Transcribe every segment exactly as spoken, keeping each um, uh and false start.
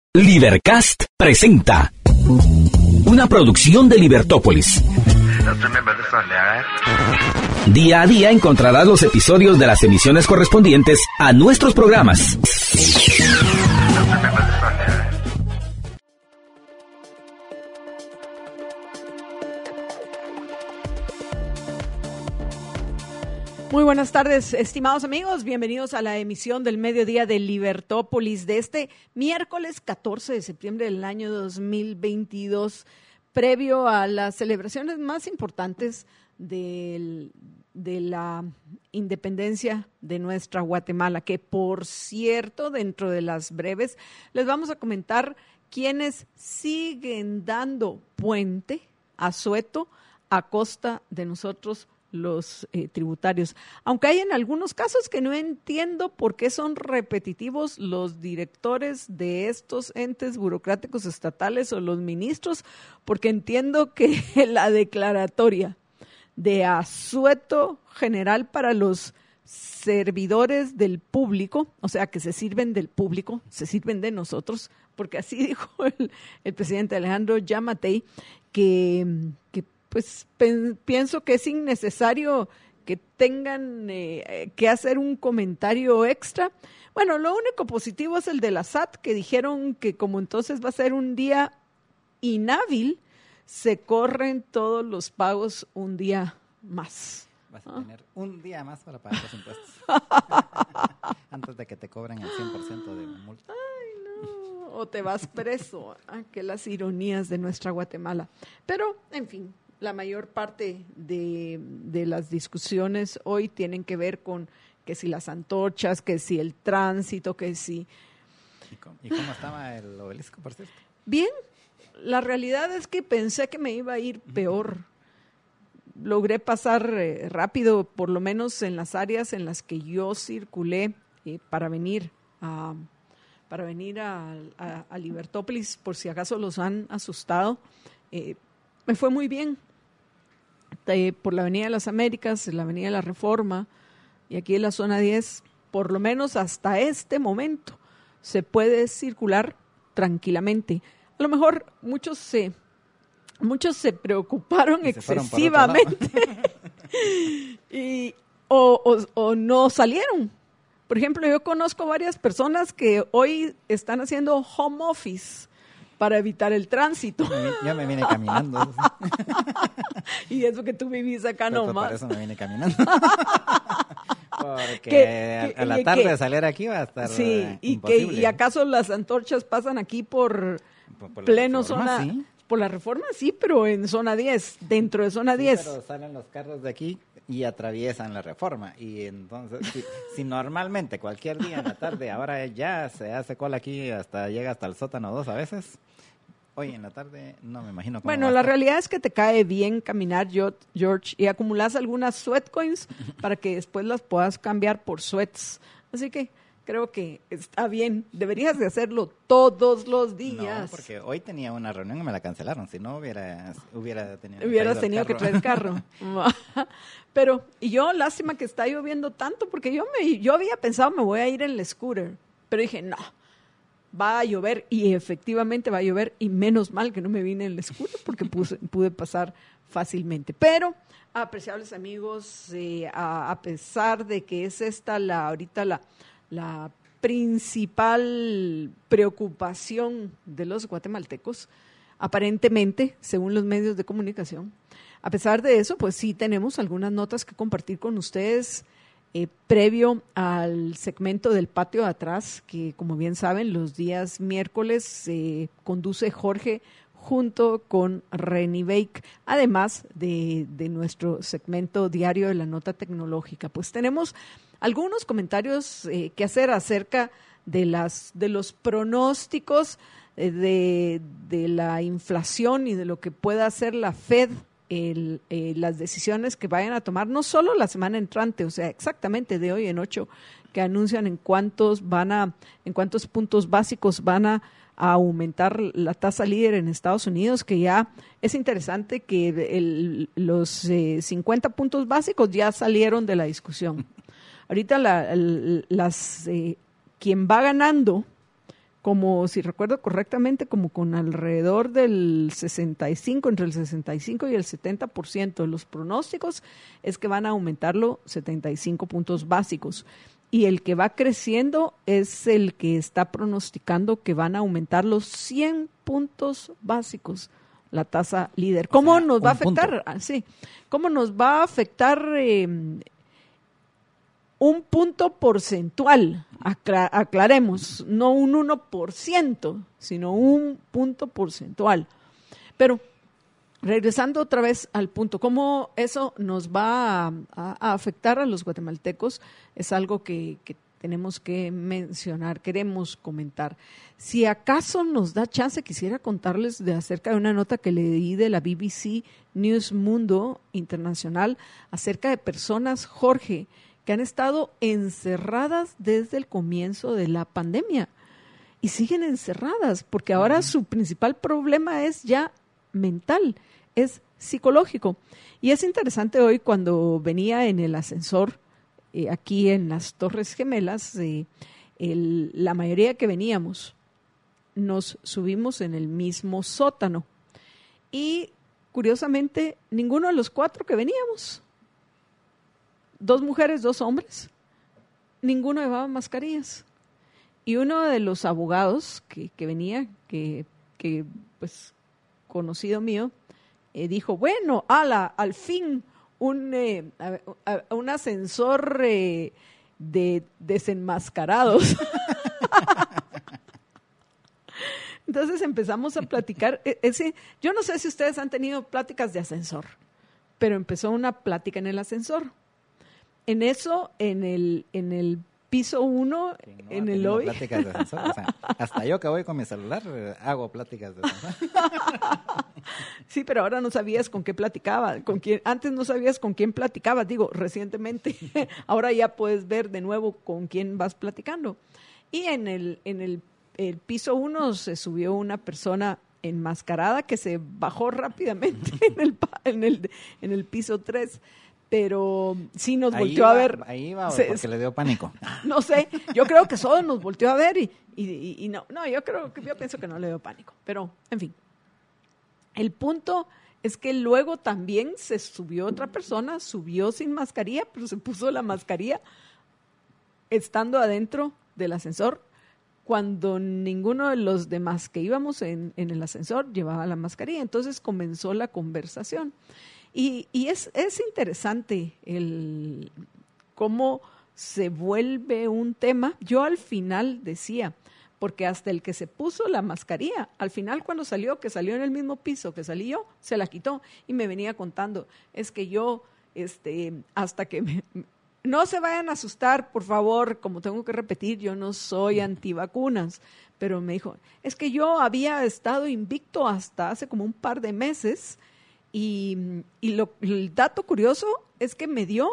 Libercast presenta una producción de Libertópolis. Día a día encontrarás los episodios de las emisiones correspondientes a nuestros programas. Muy buenas tardes, estimados amigos. Bienvenidos a la emisión del mediodía de Libertópolis de este miércoles catorce de septiembre del año dos mil veintidós, previo a las celebraciones más importantes del, de la independencia de nuestra Guatemala, que por cierto, dentro de las breves, les vamos a comentar quienes siguen dando puente a Sueto a costa de nosotros los eh, tributarios, aunque hay en algunos casos que no entiendo por qué son repetitivos los directores de estos entes burocráticos estatales o los ministros, porque entiendo que la declaratoria de asueto general para los servidores del público, o sea, que se sirven del público, se sirven de nosotros, porque así dijo el, el presidente Alejandro Yamatei, que, que pues pen, pienso que es innecesario que tengan eh, que hacer un comentario extra. Bueno, lo único positivo es el de la S A T, que dijeron que como entonces va a ser un día inhábil, se corren todos los pagos un día más. Vas a ¿Ah? tener un día más para pagar los impuestos. Antes de que te cobren el cien por ciento de multa. Ay, no. O te vas preso. Ah, que las ironías de nuestra Guatemala. Pero, en fin, la mayor parte de, de las discusiones hoy tienen que ver con que si las antorchas, que si el tránsito, que si... ¿Y cómo, ¿Y cómo estaba el obelisco, por cierto? Bien, la realidad es que pensé que me iba a ir peor. Logré pasar eh, rápido, por lo menos en las áreas en las que yo circulé eh, para venir a, para venir a, a, a Libertópolis, por si acaso los han asustado. Eh, me fue muy bien. Por la Avenida de las Américas, la Avenida de la Reforma y aquí en la zona diez, por lo menos hasta este momento, se puede circular tranquilamente. A lo mejor muchos se, muchos se preocuparon y excesivamente y, o, o, o no salieron. Por ejemplo, yo conozco varias personas que hoy están haciendo home office para evitar el tránsito. Ya me vine caminando. Y eso que tú vivís acá Pero nomás. Por eso me vine caminando. Porque que, a, a la tarde que, salir aquí va a estar sí, uh, y imposible. que y acaso las antorchas pasan aquí por, por, por pleno reforma, zona... ¿sí? Por la Reforma, sí, pero en zona diez, dentro de zona sí, diez. Pero salen los carros de aquí y atraviesan la Reforma. Y entonces, si, si normalmente cualquier día en la tarde, ahora ya se hace cola aquí, hasta llega hasta el sótano dos a veces... Hoy en la tarde no me imagino cómo. Bueno, la realidad es que te cae bien caminar, George, y acumulas algunas sweatcoins para que después las puedas cambiar por sweats. Así que creo que está bien. Deberías de hacerlo todos los días. No, porque hoy tenía una reunión y me la cancelaron. Si no, hubiera, hubiera tenido, hubieras tenido que traer carro. Pero, y yo, lástima que está lloviendo tanto, porque yo, me, yo había pensado me voy a ir en el scooter. Pero dije, no. Va a llover y efectivamente va a llover y menos mal que no me vine en el scooter porque puse, pude pasar fácilmente. Pero, apreciables amigos, eh, a, a pesar de que es esta la ahorita la, la principal preocupación de los guatemaltecos, aparentemente, según los medios de comunicación, a pesar de eso, pues sí tenemos algunas notas que compartir con ustedes. Eh, previo al segmento del patio de atrás, que como bien saben, los días miércoles eh, conduce Jorge junto con Reni Bake, además de, de nuestro segmento diario de la nota tecnológica. Pues tenemos algunos comentarios eh, que hacer acerca de, las, de los pronósticos eh, de, de la inflación y de lo que pueda hacer la Fed. El, eh, las decisiones que vayan a tomar, no solo la semana entrante, o sea, exactamente de hoy en ocho, que anuncian en cuántos van a, en cuántos puntos básicos van a, a aumentar la tasa líder en Estados Unidos, que ya es interesante que el, los eh, cincuenta puntos básicos ya salieron de la discusión. Ahorita la, el, las eh, quien va ganando como, si recuerdo correctamente, como con alrededor del sesenta y cinco, entre el sesenta y cinco y el setenta por ciento de los pronósticos es que van a aumentarlo setenta y cinco puntos básicos. Y el que va creciendo es el que está pronosticando que van a aumentar los cien puntos básicos, la tasa líder. ¿Cómo o sea, nos va a afectar? Ah, sí. ¿Cómo nos va a afectar eh, un punto porcentual? Acla- aclaremos, no un uno por ciento, sino un punto porcentual. Pero regresando otra vez al punto, ¿cómo eso nos va a, a, a afectar a los guatemaltecos? Es algo que, que tenemos que mencionar, queremos comentar. Si acaso nos da chance, quisiera contarles de acerca de una nota que leí de la B B C News Mundo Internacional acerca de personas, Jorge, que han estado encerradas desde el comienzo de la pandemia y siguen encerradas porque ahora uh-huh. su principal problema es ya mental, es psicológico. Y es interesante hoy cuando venía en el ascensor eh, aquí en las Torres Gemelas, eh, el, la mayoría que veníamos nos subimos en el mismo sótano y curiosamente ninguno de los cuatro que veníamos, dos mujeres, dos hombres, ninguno llevaba mascarillas. Y uno de los abogados que, que venía, que, que pues conocido mío, eh, dijo, bueno, ala, al fin un, eh, a, a, un ascensor eh, de desenmascarados. Entonces empezamos a platicar. Ese, yo no sé si ustedes han tenido pláticas de ascensor, pero empezó una plática en el ascensor. En eso, en el, en el piso uno, no, en el lobby. Pláticas de ascensor. O sea, hasta yo que voy con mi celular eh, hago pláticas de ascensor. Sí, pero ahora no sabías con qué platicaba, con quién. Antes no sabías con quién platicabas, digo, recientemente. Ahora ya puedes ver de nuevo con quién vas platicando. Y en el, en el, el piso uno se subió una persona enmascarada que se bajó rápidamente en el, en el, en el piso tres. Pero sí nos ahí volteó va, a ver. Ahí va, se, porque le dio pánico. No sé, yo creo que solo nos volteó a ver y, y, y no, no, yo creo que yo pienso que no le dio pánico. Pero, en fin, el punto es que luego también se subió otra persona, subió sin mascarilla, pero se puso la mascarilla estando adentro del ascensor, cuando ninguno de los demás que íbamos en, en el ascensor llevaba la mascarilla. Entonces comenzó la conversación. Y, y es, es interesante el cómo se vuelve un tema. Yo al final decía, porque hasta el que se puso la mascarilla, al final cuando salió, que salió en el mismo piso que salí yo, se la quitó y me venía contando, es que yo, este, hasta que me... No se vayan a asustar, por favor, como tengo que repetir, yo no soy antivacunas, pero me dijo, es que yo había estado invicto hasta hace como un par de meses. Y, y lo, el dato curioso es que me dio,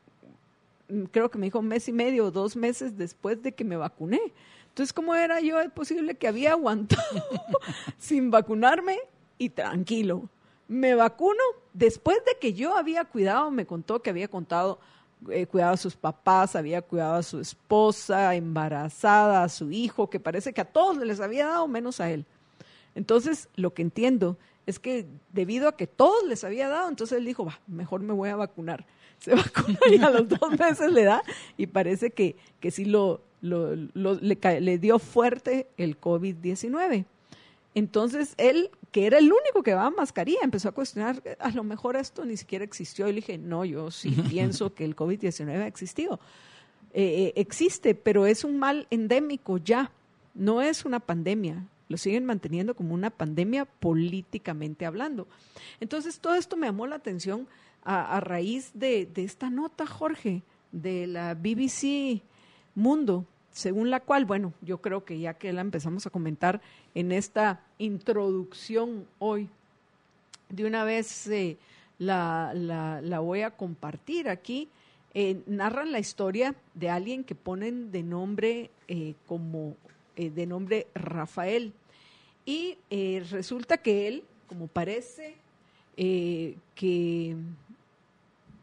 creo que me dijo un mes y medio o dos meses después de que me vacuné. Entonces, ¿cómo era yo es posible que había aguantado sin vacunarme y tranquilo? Me vacuno después de que yo había cuidado, me contó que había contado, eh, cuidado a sus papás, había cuidado a su esposa, embarazada, a su hijo, que parece que a todos les había dado menos a él. Entonces, lo que entiendo es que debido a que todos les había dado, entonces él dijo, va, mejor me voy a vacunar. Se vacunó y a los dos meses le da y parece que, que sí lo, lo, lo, le, le dio fuerte el COVID diecinueve. Entonces él, que era el único que llevaba mascarilla, empezó a cuestionar, a lo mejor esto ni siquiera existió. Y le dije, no, yo sí pienso que el COVID diecinueve ha existido. Eh, existe, pero es un mal endémico ya, no es una pandemia. Lo siguen manteniendo como una pandemia políticamente hablando. Entonces, todo esto me llamó la atención a, a raíz de, de esta nota, Jorge, de la B B C Mundo, según la cual, bueno, yo creo que ya que la empezamos a comentar en esta introducción hoy, de una vez eh, la, la, la voy a compartir aquí. Eh, narran la historia de alguien que ponen de nombre eh, como... Eh, de nombre Rafael, y eh, resulta que él, como parece eh, que,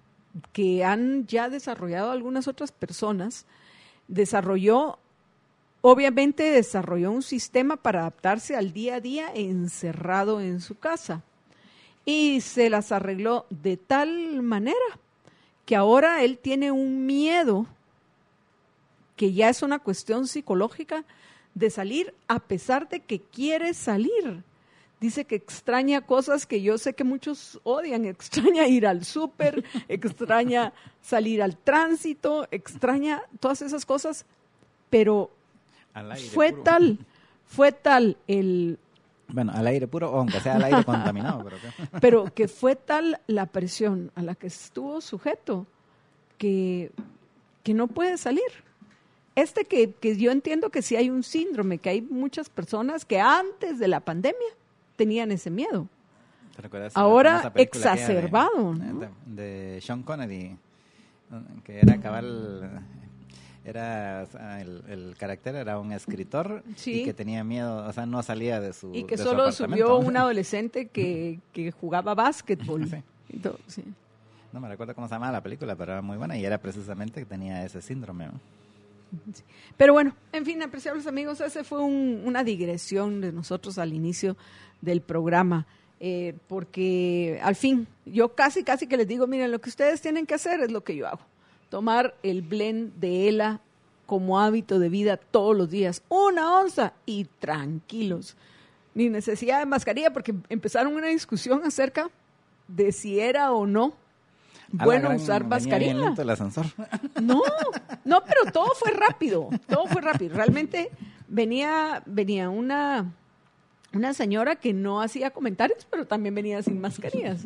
que han ya desarrollado algunas otras personas, desarrolló obviamente desarrolló un sistema para adaptarse al día a día encerrado en su casa. Y se las arregló de tal manera que ahora él tiene un miedo, que ya es una cuestión psicológica, de salir a pesar de que quiere salir. Dice que extraña cosas que yo sé que muchos odian, extraña ir al súper, extraña salir al tránsito, extraña todas esas cosas, pero fue puro. tal, fue tal el... Bueno, al aire puro, aunque sea al aire contaminado. Pero, ¿qué? pero que fue tal la presión a la que estuvo sujeto que, que no puede salir. Este que, que yo entiendo que sí hay un síndrome, que hay muchas personas que antes de la pandemia tenían ese miedo. ¿Te recuerdas ahora la famosa película exacerbado, de, ¿no? de, de Sean Connery, que era cabal, era el, el carácter era un escritor, sí, y que tenía miedo, o sea, no salía de su y que de solo su subió un adolescente que, que jugaba básquetbol. Sí. Y todo, sí. No me recuerdo cómo se llamaba la película, pero era muy buena y era precisamente que tenía ese síndrome, ¿no? Sí. Pero bueno, en fin, apreciables amigos, ese fue un, una digresión de nosotros al inicio del programa, eh, porque al fin, yo casi, casi que les digo, miren, lo que ustedes tienen que hacer es lo que yo hago, tomar el blend de ELA como hábito de vida todos los días, una onza y tranquilos, ni necesidad de mascarilla, porque empezaron una discusión acerca de si era o no bueno gran, usar mascarilla. Bien lento el ascensor. No, no, pero todo fue rápido, todo fue rápido. Realmente venía, venía una, una señora que no hacía comentarios, pero también venía sin mascarillas.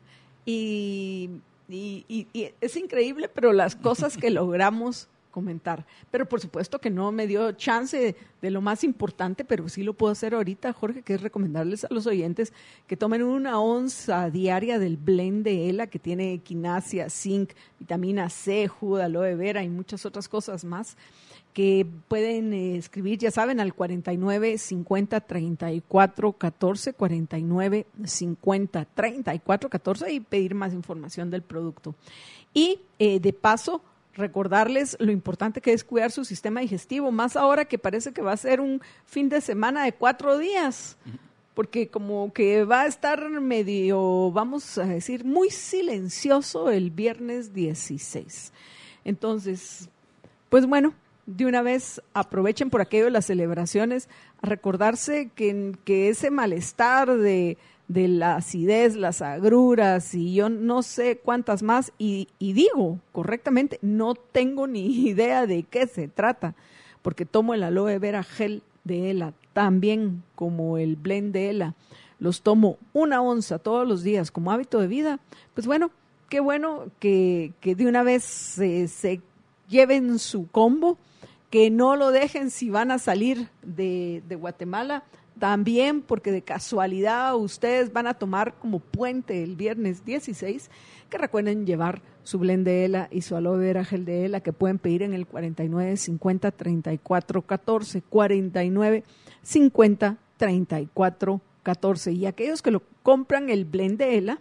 Y, y, y, y es increíble, pero las cosas que logramos comentar. Pero por supuesto que no me dio chance de, de lo más importante, pero sí lo puedo hacer ahorita, Jorge, que es recomendarles a los oyentes que tomen una onza diaria del blend de ELA, que tiene quinasia, zinc, vitamina C, jugo de aloe vera y muchas otras cosas más, que pueden eh, escribir, ya saben, al cuarenta y nueve cincuenta treinta y cuatro catorce, cuarenta y nueve cincuenta treinta y cuatro catorce y pedir más información del producto. Y eh, de paso, recordarles lo importante que es cuidar su sistema digestivo, más ahora que parece que va a ser un fin de semana de cuatro días, porque como que va a estar medio, vamos a decir, muy silencioso el viernes dieciséis. Entonces, pues bueno, de una vez aprovechen por aquello de las celebraciones a recordarse que, que ese malestar de... de la acidez, las agruras y yo no sé cuántas más, y, y digo correctamente, no tengo ni idea de qué se trata, porque tomo el aloe vera gel de ELA, también como el blend de ELA, los tomo una onza todos los días como hábito de vida. Pues bueno, qué bueno que, que de una vez se, se lleven su combo, que no lo dejen si van a salir de, de Guatemala, también porque de casualidad ustedes van a tomar como puente el viernes dieciséis, que recuerden llevar su blend de ELA y su aloe vera gel de ELA, que pueden pedir en el cuarenta y nueve cincuenta treinta y cuatro catorce, cuarenta y nueve cincuenta treinta y cuatro catorce. Y aquellos que lo compran el blend de ELA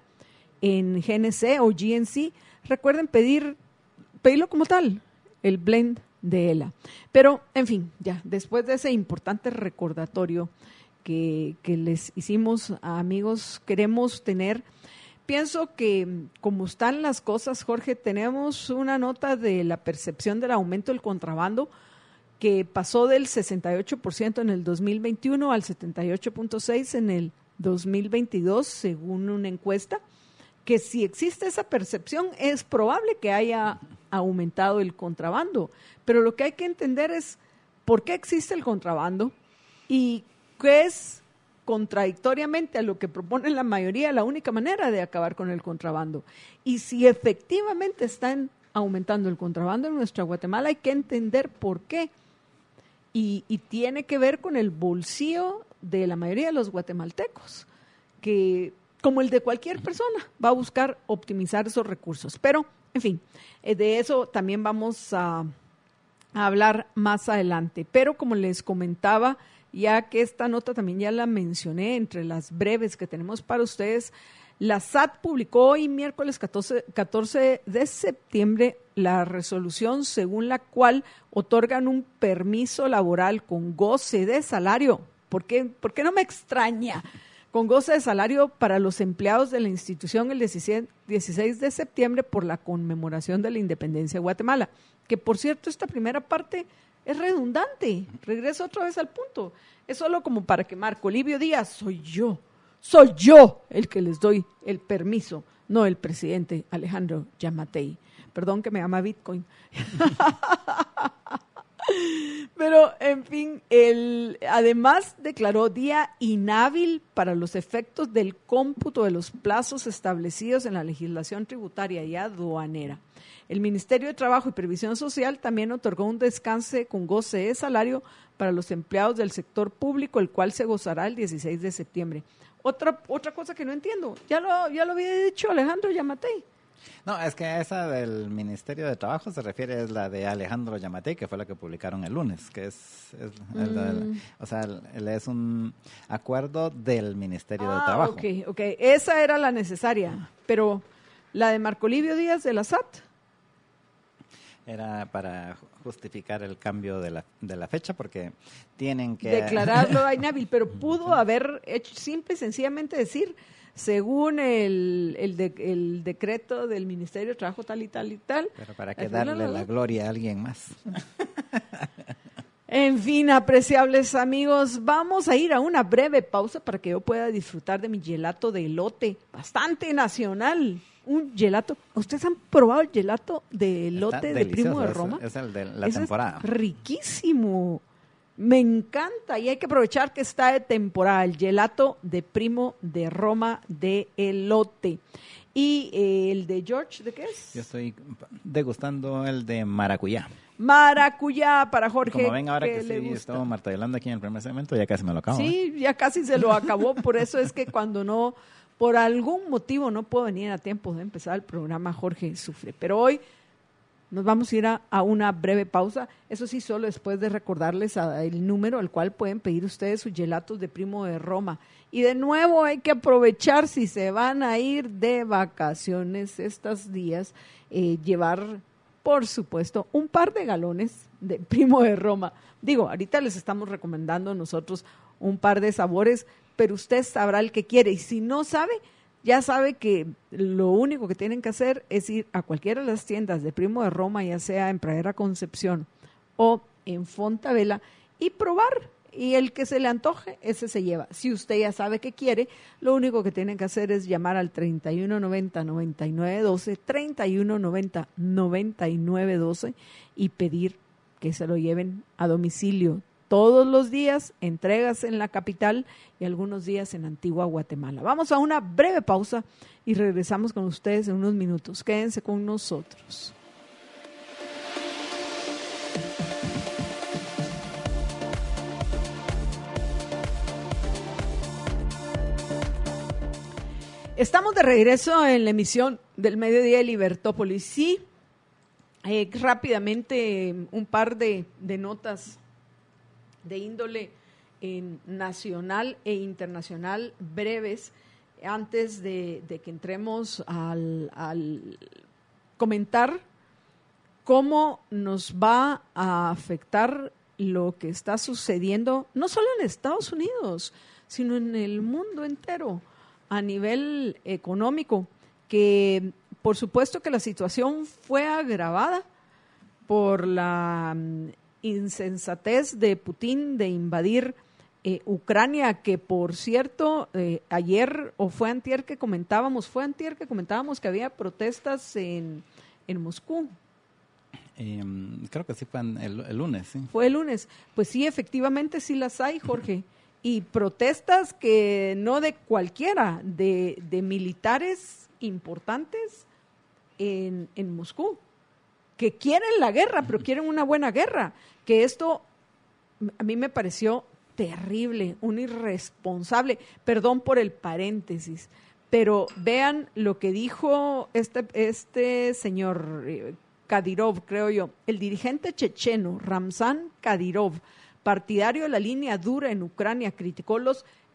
en G N C o G N C, recuerden pedir, pedirlo como tal, el blend de ELA. Pero, en fin, ya, después de ese importante recordatorio que, que les hicimos, amigos, queremos tener, pienso que como están las cosas, Jorge, tenemos una nota de la percepción del aumento del contrabando que pasó del sesenta y ocho por ciento en el dos mil veintiuno al setenta y ocho punto seis por ciento en el dos mil veintidós, según una encuesta, que si existe esa percepción es probable que haya aumentado el contrabando, pero lo que hay que entender es por qué existe el contrabando y qué es, contradictoriamente a lo que propone la mayoría, la única manera de acabar con el contrabando. Y si efectivamente están aumentando el contrabando en nuestra Guatemala, hay que entender por qué. Y, y tiene que ver con el bolsillo de la mayoría de los guatemaltecos, que como el de cualquier persona, va a buscar optimizar esos recursos. Pero, en fin, de eso también vamos a, a hablar más adelante. Pero como les comentaba, ya que esta nota también ya la mencioné entre las breves que tenemos para ustedes, La S A T publicó hoy, miércoles catorce, catorce de septiembre, la resolución según la cual otorgan un permiso laboral con goce de salario. ¿Por qué, por qué no me extraña? Con goce de salario para los empleados de la institución el dieciséis de septiembre por la conmemoración de la independencia de Guatemala. Que, por cierto, esta primera parte es redundante. Regreso otra vez al punto. Es solo como para que Marco Livio diga, soy yo. Soy yo el que les doy el permiso, no el presidente Alejandro Yamatei. Perdón que me llama Bitcoin. Pero, en fin, él además declaró día inhábil para los efectos del cómputo de los plazos establecidos en la legislación tributaria y aduanera. El Ministerio de Trabajo y Previsión Social también otorgó un descanso con goce de salario para los empleados del sector público, el cual se gozará el dieciséis de septiembre. Otra, otra cosa que no entiendo, ya lo, ya lo había dicho Alejandro Yamatei. No, es que esa del Ministerio de Trabajo se refiere es la de Alejandro Yamatei, que fue la que publicaron el lunes, que es, es el, Mm. el, o sea, el, es un acuerdo del Ministerio Ah, de Trabajo. ok, ok, esa era la necesaria, pero la de Marco Livio Díaz de la S A T. Era para justificar el cambio de la, de la fecha, porque tienen que... Declararlo inhábil, pero pudo haber hecho simple y sencillamente decir, según el, el, de, el decreto del Ministerio de Trabajo tal y tal y tal. Pero para que darle la gloria a alguien más. En fin, apreciables amigos, vamos a ir a una breve pausa para que yo pueda disfrutar de mi gelato de elote, bastante nacional. Un gelato. ¿Ustedes han probado el gelato de elote de Primo de Roma? Es, es el de la Ese temporada. Es riquísimo. Me encanta y hay que aprovechar que está de temporada el gelato de Primo de Roma de elote. ¿Y eh, el de George, de qué es? Yo estoy degustando el de maracuyá. Maracuyá para Jorge. Como ven ahora que, le sí gusta. estaba martellando aquí en el primer segmento, ya casi me lo acabo. Sí, ¿eh? ya casi se lo acabó. Por eso es que cuando no, por algún motivo no puedo venir a tiempo de empezar el programa, Jorge sufre. Pero hoy nos vamos a ir a, a una breve pausa. Eso sí, solo después de recordarles a, el número al cual pueden pedir ustedes sus gelatos de Primo de Roma. Y de nuevo hay que aprovechar, si se van a ir de vacaciones estos días, eh, llevar, por supuesto, un par de galones de Primo de Roma. Digo, ahorita les estamos recomendando nosotros un par de sabores, pero usted sabrá el que quiere. Y si no sabe, ya sabe que lo único que tienen que hacer es ir a cualquiera de las tiendas de Primo de Roma, ya sea en Pradera Concepción o en Fontavela, y probar. Y el que se le antoje, ese se lleva. Si usted ya sabe qué quiere, lo único que tienen que hacer es llamar al treinta y uno noventa, noventa y nueve doce, treinta y uno noventa, noventa y nueve doce y pedir que se lo lleven a domicilio. Todos los días, entregas en la capital y algunos días en Antigua Guatemala. Vamos a una breve pausa y regresamos con ustedes en unos minutos. Quédense con nosotros. Estamos de regreso en la emisión del Mediodía de Libertópolis. Sí, eh, rápidamente un par de, de notas de índole en nacional e internacional breves antes de, de que entremos al, al comentar cómo nos va a afectar lo que está sucediendo, no solo en Estados Unidos, sino en el mundo entero, a nivel económico, que por supuesto que la situación fue agravada por la insensatez de Putin de invadir eh, Ucrania, que por cierto, eh, ayer o fue antier que comentábamos, fue antier que comentábamos que había protestas en, en Moscú. Eh, creo que sí fue el, el lunes, sí. Fue el lunes. Pues sí, efectivamente sí las hay, Jorge. Y protestas que no de cualquiera, de, de militares importantes en, en Moscú, que quieren la guerra, pero quieren una buena guerra. Que esto a mí me pareció terrible, un irresponsable, perdón por el paréntesis, pero vean lo que dijo este, este señor eh, Kadyrov, creo yo, el dirigente checheno Ramzan Kadyrov, partidario de la línea dura en Ucrania, criticó los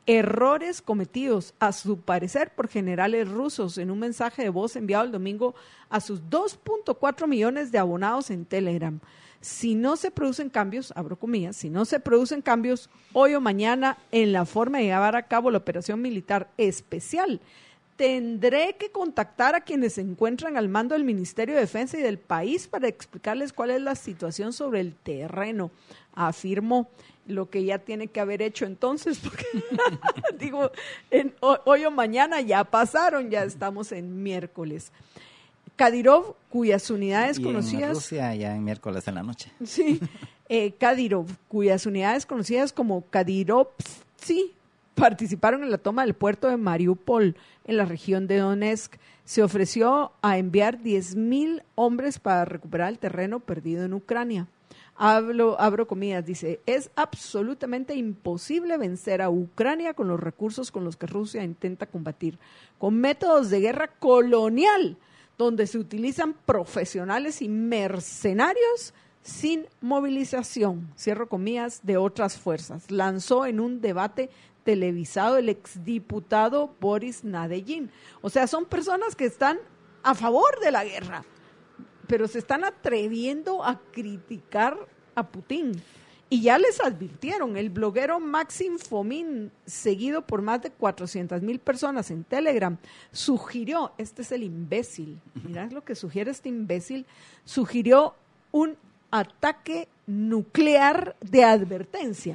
errores cometidos, a su parecer, por generales rusos en un mensaje de voz enviado el domingo a sus dos punto cuatro millones de abonados en Telegram. Si no se producen cambios, abro comillas, si no se producen cambios hoy o mañana en la forma de llevar a cabo la operación militar especial, tendré que contactar a quienes se encuentran al mando del Ministerio de Defensa y del país para explicarles cuál es la situación sobre el terreno, afirmó. Lo que ya tiene que haber hecho entonces, porque digo, en, hoy o mañana ya pasaron, ya estamos en miércoles. Kadyrov, cuyas unidades y conocidas... en Rusia ya en miércoles en la noche. Sí, eh, Kadyrov, cuyas unidades conocidas como Kadyrovtsi participaron en la toma del puerto de Mariupol, en la región de Donetsk. Se ofreció a enviar diez mil hombres para recuperar el terreno perdido en Ucrania. Hablo, abro comillas, dice, es absolutamente imposible vencer a Ucrania con los recursos con los que Rusia intenta combatir, con métodos de guerra colonial, donde se utilizan profesionales y mercenarios sin movilización, cierro comillas, de otras fuerzas. Lanzó en un debate televisado el exdiputado Boris Nadezhdin. O sea, son personas que están a favor de la guerra, pero se están atreviendo a criticar a Putin. Y ya les advirtieron, el bloguero Maxim Fomin, seguido por más de cuatrocientas mil personas en Telegram, sugirió, este es el imbécil, mirá lo que sugiere este imbécil, sugirió un ataque nuclear de advertencia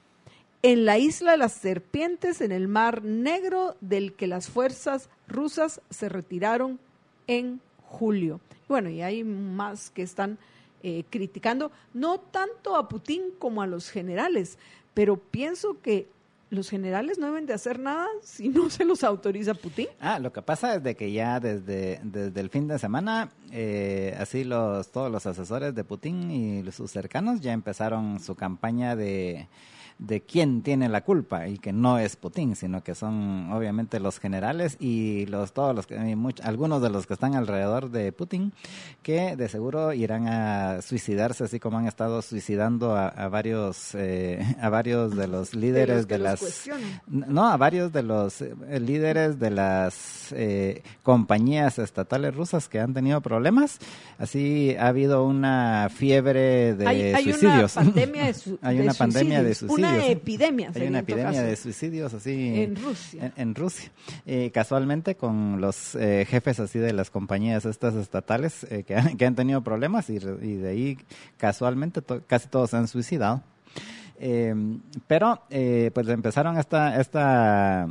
en la isla de las Serpientes, en el Mar Negro, del que las fuerzas rusas se retiraron en julio. Bueno, y hay más que están eh, criticando, no tanto a Putin como a los generales, pero pienso que los generales no deben de hacer nada si no se los autoriza Putin. Ah, lo que pasa es de que ya desde, desde el fin de semana, eh, así los todos los asesores de Putin y sus cercanos ya empezaron su campaña de... de quién tiene la culpa, y que no es Putin, sino que son obviamente los generales y los todos los que, muchos, algunos de los que están alrededor de Putin, que de seguro irán a suicidarse, así como han estado suicidando a, a varios eh, a varios de los líderes de, los de las no a varios de los eh, líderes de las eh, compañías estatales rusas que han tenido problemas. Así ha habido una fiebre de hay, hay suicidios. Una pandemia de su, hay de una pandemia de suicidios. Una epidemia. Hay una epidemia de suicidios así en Rusia. En, en Rusia. Eh, casualmente con los eh, jefes así de las compañías estas estatales eh, que, han, que han tenido problemas y, y de ahí casualmente to, casi todos se han suicidado. Eh, pero eh, pues empezaron esta esta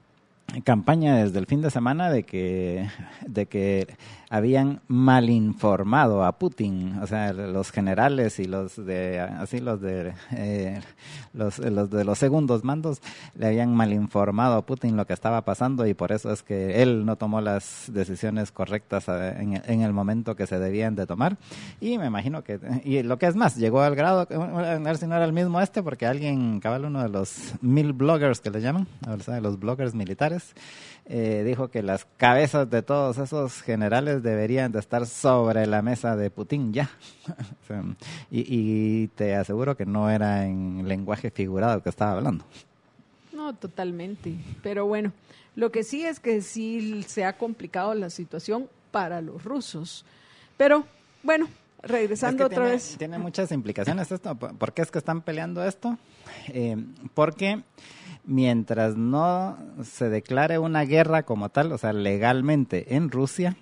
campaña desde el fin de semana de que de que habían malinformado a Putin, o sea, los generales y los de así los de eh, los, los de los segundos mandos le habían malinformado a Putin lo que estaba pasando, y por eso es que él no tomó las decisiones correctas en el, en el momento que se debían de tomar. Y me imagino que, y lo que es más, llegó al grado, a ver si no era el mismo este, porque alguien, cabal, uno de los mil bloggers que le llaman, o sea, los bloggers militares, eh, dijo que las cabezas de todos esos generales deberían de estar sobre la mesa de Putin ya. O sea, y, y te aseguro que no era en lenguaje figurado que estaba hablando. No, totalmente. Pero bueno, lo que sí es que sí se ha complicado la situación para los rusos. Pero bueno, regresando es que otra tiene, vez. Tiene muchas implicaciones esto. ¿Por qué es que están peleando esto? Eh, porque mientras no se declare una guerra como tal, o sea, legalmente en Rusia,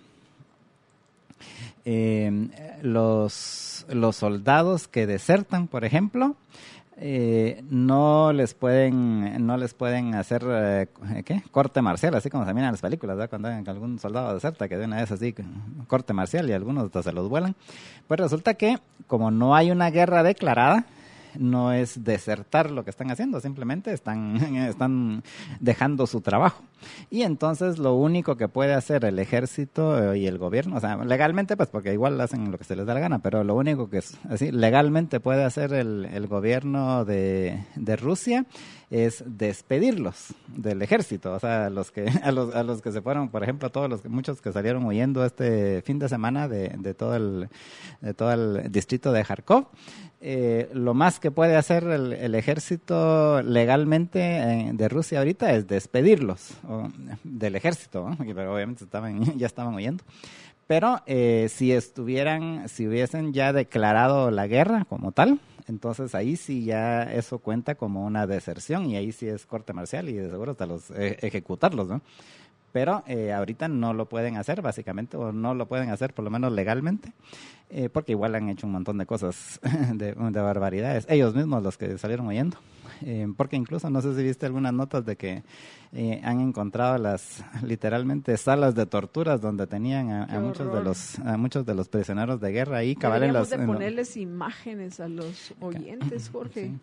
eh, los, los soldados que desertan, por ejemplo, eh, no les pueden no les pueden hacer eh, ¿qué? corte marcial, así como se miran en las películas, ¿verdad? Cuando hay algún soldado deserta, que de una vez así corte marcial y algunos hasta se los vuelan. Pues resulta que como no hay una guerra declarada, no es desertar lo que están haciendo, simplemente están, están dejando su trabajo. Y entonces lo único que puede hacer el ejército y el gobierno, o sea, legalmente, pues porque igual hacen lo que se les da la gana, pero lo único que es así, legalmente puede hacer el, el gobierno de, de Rusia es despedirlos del ejército, o sea, los que a los a los que se fueron, por ejemplo, todos los muchos que salieron huyendo este fin de semana de, de todo el de todo el distrito de Kharkov. Eh, lo más que puede hacer el, el ejército legalmente eh, de Rusia ahorita es despedirlos o, del ejército, ¿no? Pero obviamente estaban, ya estaban huyendo. Pero eh, si estuvieran, si hubiesen ya declarado la guerra como tal, entonces ahí sí ya eso cuenta como una deserción y ahí sí es corte marcial y de seguro hasta los eh, ejecutarlos, ¿no? Pero eh, ahorita no lo pueden hacer básicamente, o no lo pueden hacer por lo menos legalmente, eh, porque igual han hecho un montón de cosas, de, de barbaridades, ellos mismos los que salieron huyendo. Eh, porque incluso, no sé si viste algunas notas de que eh, han encontrado las, literalmente, salas de torturas donde tenían a, a muchos de los a muchos de los prisioneros de guerra ahí. Cabal en Deberíamos las, de en ponerles lo... imágenes a los oyentes, Jorge. Sí.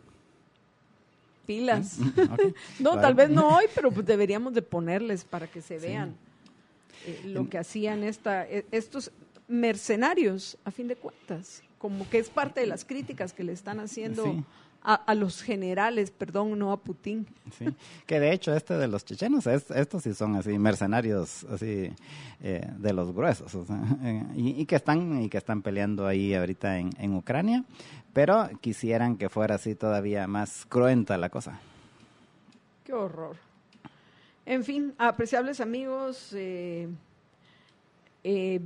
Pilas. Okay. No, Vale. tal vez no hoy, pero pues deberíamos de ponerles para que se vean sí. eh, lo que hacían esta, eh, estos mercenarios, a fin de cuentas, como que es parte de las críticas que le están haciendo sí. a, a los generales, perdón, no a Putin. Sí, que de hecho este de los chechenos, es, estos sí son así mercenarios así eh, de los gruesos, o sea, eh, y, y que están y que están peleando ahí ahorita en, en Ucrania, pero quisieran que fuera así todavía más cruenta la cosa. Qué horror. En fin, apreciables amigos, eh, eh,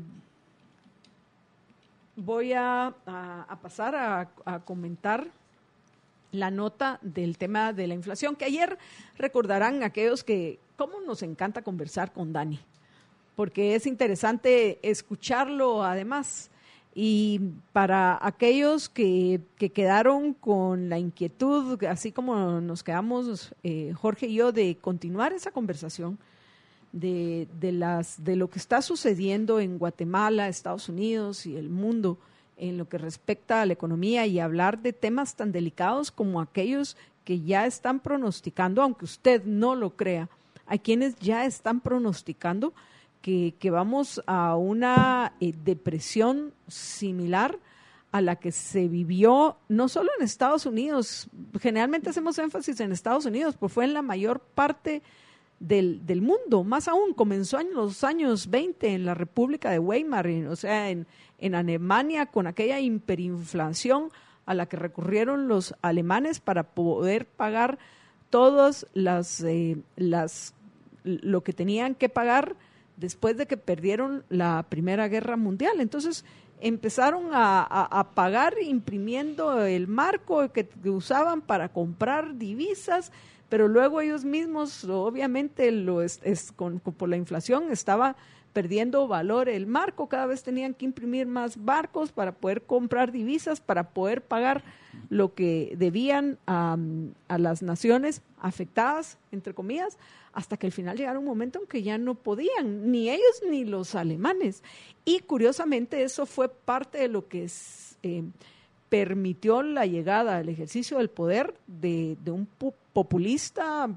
voy a, a, a pasar a, a comentar la nota del tema de la inflación, que ayer recordarán aquellos que, cómo nos encanta conversar con Dani, porque es interesante escucharlo además. Y para aquellos que, que quedaron con la inquietud, así como nos quedamos eh, Jorge y yo, de continuar esa conversación de, de, las, de lo que está sucediendo en Guatemala, Estados Unidos y el mundo en lo que respecta a la economía y hablar de temas tan delicados como aquellos que ya están pronosticando, aunque usted no lo crea, hay quienes ya están pronosticando que, que vamos a una eh, depresión similar a la que se vivió no solo en Estados Unidos, generalmente hacemos énfasis en Estados Unidos, pues fue en la mayor parte del, del mundo, más aún comenzó en los años veinte en la República de Weimar, o sea, en, en Alemania con aquella hiperinflación a la que recurrieron los alemanes para poder pagar todas las, eh, las lo que tenían que pagar después de que perdieron la Primera Guerra Mundial. Entonces empezaron a, a, a pagar imprimiendo el marco que, que usaban para comprar divisas, pero luego ellos mismos, obviamente, lo es, es con, con, por la inflación estaba perdiendo valor el marco, cada vez tenían que imprimir más barcos para poder comprar divisas, para poder pagar lo que debían a, a las naciones afectadas, entre comillas, hasta que al final llegaron un momento en que ya no podían, ni ellos ni los alemanes. Y curiosamente eso fue parte de lo que es, eh, permitió la llegada al ejercicio del poder de, de un populista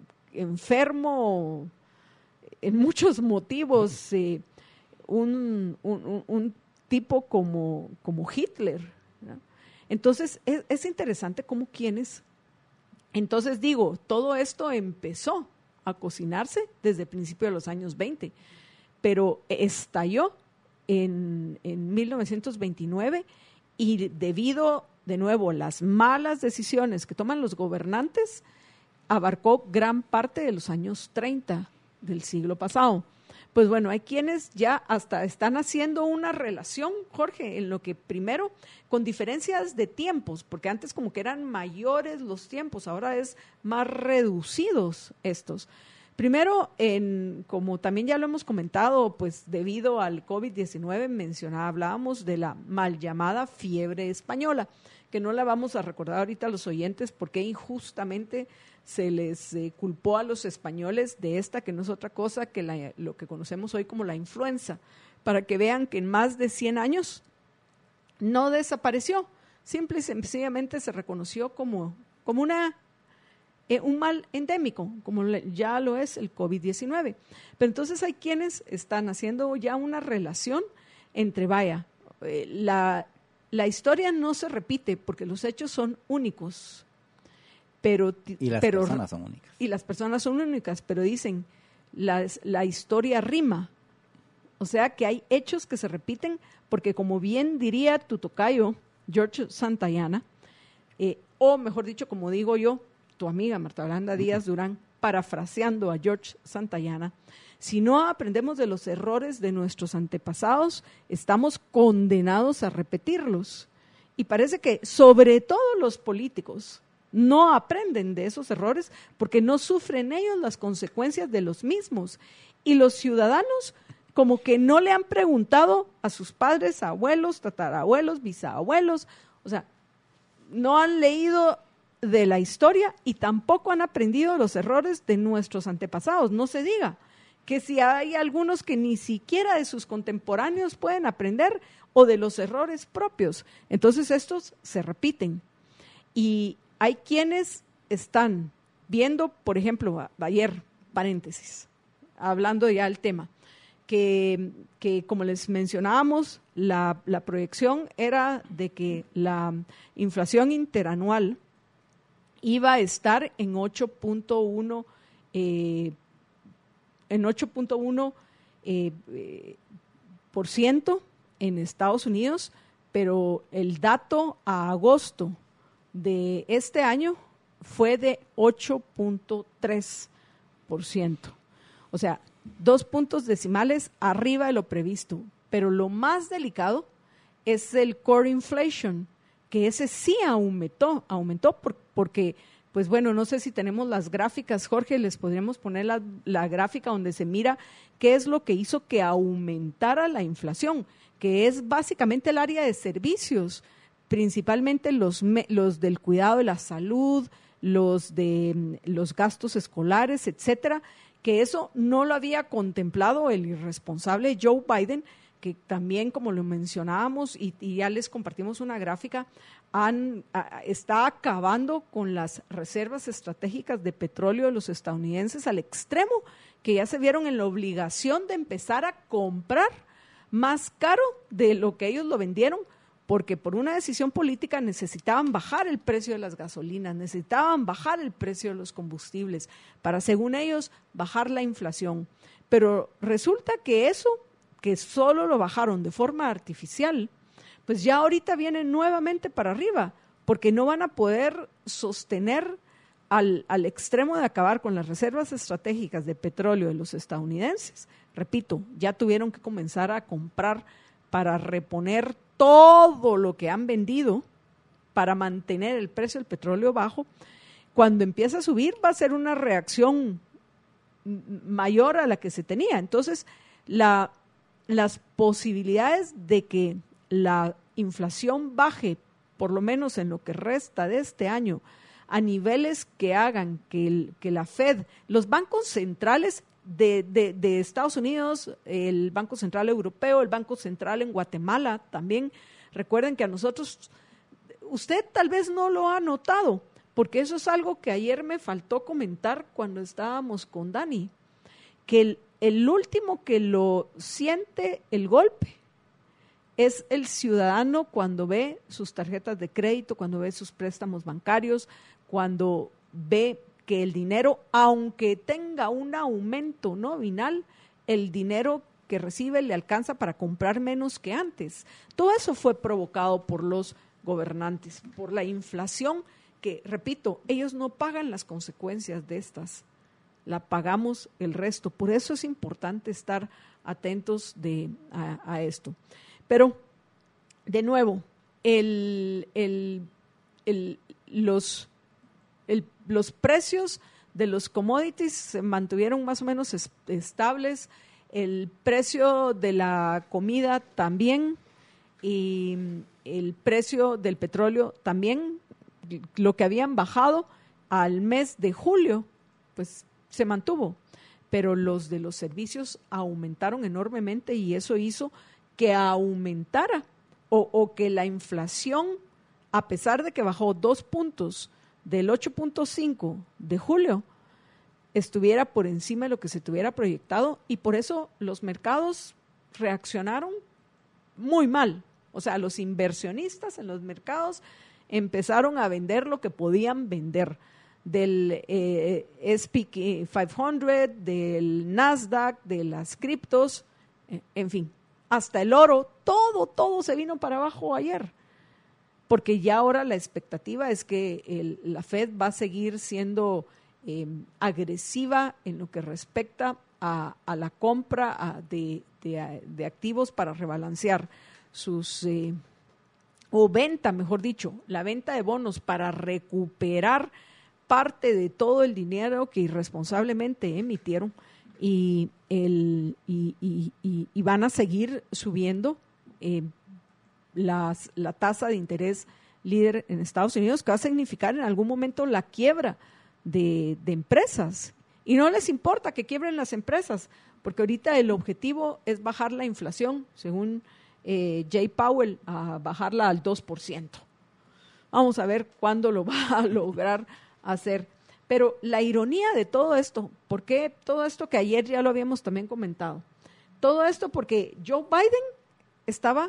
enfermo en muchos motivos, eh, un, un, un tipo como, como Hitler, ¿no? Entonces es, es interesante cómo quienes, entonces digo, todo esto empezó a cocinarse desde el principio de los años veinte, pero estalló en, en mil novecientos veintinueve y debido, de nuevo, a las malas decisiones que toman los gobernantes, abarcó gran parte de los años treinta del siglo pasado. Pues bueno, hay quienes ya hasta están haciendo una relación, Jorge, en lo que primero, con diferencias de tiempos, porque antes como que eran mayores los tiempos, ahora es más reducidos estos. Primero, en, como también ya lo hemos comentado, pues debido al COVID diecinueve, mencionaba, hablábamos de la mal llamada fiebre española, que no la vamos a recordar ahorita a los oyentes porque injustamente se les eh, culpó a los españoles de esta, que no es otra cosa que la, lo que conocemos hoy como la influenza, para que vean que en más de cien años no desapareció, simple y sencillamente se reconoció como, como una eh, un mal endémico, como le, ya lo es el COVID diecinueve. Pero entonces hay quienes están haciendo ya una relación entre, vaya, eh, la, la historia no se repite porque los hechos son únicos. Pero, y las pero, personas son únicas. Y las personas son únicas, pero dicen, la, la historia rima. O sea que hay hechos que se repiten, porque como bien diría tu tocayo, George Santayana, eh, o mejor dicho, como digo yo, tu amiga Marta Yolanda Díaz Durán, parafraseando a George Santayana, si no aprendemos de los errores de nuestros antepasados, estamos condenados a repetirlos. Y parece que sobre todo los políticos no aprenden de esos errores porque no sufren ellos las consecuencias de los mismos. Y los ciudadanos como que no le han preguntado a sus padres, abuelos, tatarabuelos, bisabuelos, o sea, no han leído de la historia y tampoco han aprendido los errores de nuestros antepasados. No se diga que si hay algunos que ni siquiera de sus contemporáneos pueden aprender o de los errores propios. Entonces estos se repiten. Y hay quienes están viendo, por ejemplo, ayer, paréntesis, hablando ya del tema, que, que como les mencionábamos, la, la proyección era de que la inflación interanual iba a estar en ocho punto uno eh, en ocho punto uno eh, eh, por ciento en Estados Unidos, pero el dato a agosto de este año fue de ocho punto tres por ciento. O sea, dos puntos decimales arriba de lo previsto. Pero lo más delicado es el core inflation, que ese sí aumentó, aumentó por, porque, pues bueno, no sé si tenemos las gráficas, Jorge, les podríamos poner la, la gráfica donde se mira qué es lo que hizo que aumentara la inflación, que es básicamente el área de servicios, principalmente los, los del cuidado de la salud, los de los gastos escolares, etcétera, que eso no lo había contemplado el irresponsable Joe Biden, que también, como lo mencionábamos y, y ya les compartimos una gráfica, han, a, está acabando con las reservas estratégicas de petróleo de los estadounidenses al extremo que ya se vieron en la obligación de empezar a comprar más caro de lo que ellos lo vendieron, porque por una decisión política necesitaban bajar el precio de las gasolinas, necesitaban bajar el precio de los combustibles para, según ellos, bajar la inflación. Pero resulta que eso, que solo lo bajaron de forma artificial, pues ya ahorita viene nuevamente para arriba, porque no van a poder sostener al, al extremo de acabar con las reservas estratégicas de petróleo de los estadounidenses. Repito, ya tuvieron que comenzar a comprar para reponer todo lo que han vendido para mantener el precio del petróleo bajo. Cuando empieza a subir va a ser una reacción mayor a la que se tenía. Entonces, la, las posibilidades de que la inflación baje, por lo menos en lo que resta de este año, a niveles que hagan que, el, que la Fed, los bancos centrales De, de, de Estados Unidos, el Banco Central Europeo, el Banco Central en Guatemala también. Recuerden que a nosotros, usted tal vez no lo ha notado, porque eso es algo que ayer me faltó comentar cuando estábamos con Dani, que el, el último que lo siente el golpe es el ciudadano cuando ve sus tarjetas de crédito, cuando ve sus préstamos bancarios, cuando ve que el dinero, aunque tenga un aumento nominal, el dinero que recibe le alcanza para comprar menos que antes. Todo eso fue provocado por los gobernantes, por la inflación que, repito, ellos no pagan las consecuencias de estas, la pagamos el resto. Por eso es importante estar atentos de, a, a esto. Pero, de nuevo, el, el, el, los... El, los precios de los commodities se mantuvieron más o menos es, estables, el precio de la comida también y el precio del petróleo también, lo que habían bajado al mes de julio, pues se mantuvo, pero los de los servicios aumentaron enormemente y eso hizo que aumentara o, o que la inflación, a pesar de que bajó dos puntos del ocho punto cinco de julio estuviera por encima de lo que se tuviera proyectado, y por eso los mercados reaccionaron muy mal. O sea, los inversionistas en los mercados empezaron a vender lo que podían vender del eh, S and P quinientos, del Nasdaq, de las criptos, eh, en fin, hasta el oro, todo, todo se vino para abajo ayer, porque ya ahora la expectativa es que el, la Fed va a seguir siendo eh, agresiva en lo que respecta a, a la compra a, de, de, de activos para rebalancear sus, eh, o venta, mejor dicho, la venta de bonos para recuperar parte de todo el dinero que irresponsablemente emitieron, y, el, y, y, y, y van a seguir subiendo eh, las, la tasa de interés líder en Estados Unidos, que va a significar en algún momento la quiebra de, de empresas. Y no les importa que quiebren las empresas, porque ahorita el objetivo es bajar la inflación, según eh, Jay Powell, a bajarla al dos por ciento. Vamos a ver cuándo lo va a lograr hacer. Pero la ironía de todo esto, ¿por qué todo esto que ayer ya lo habíamos también comentado? Todo esto porque Joe Biden estaba,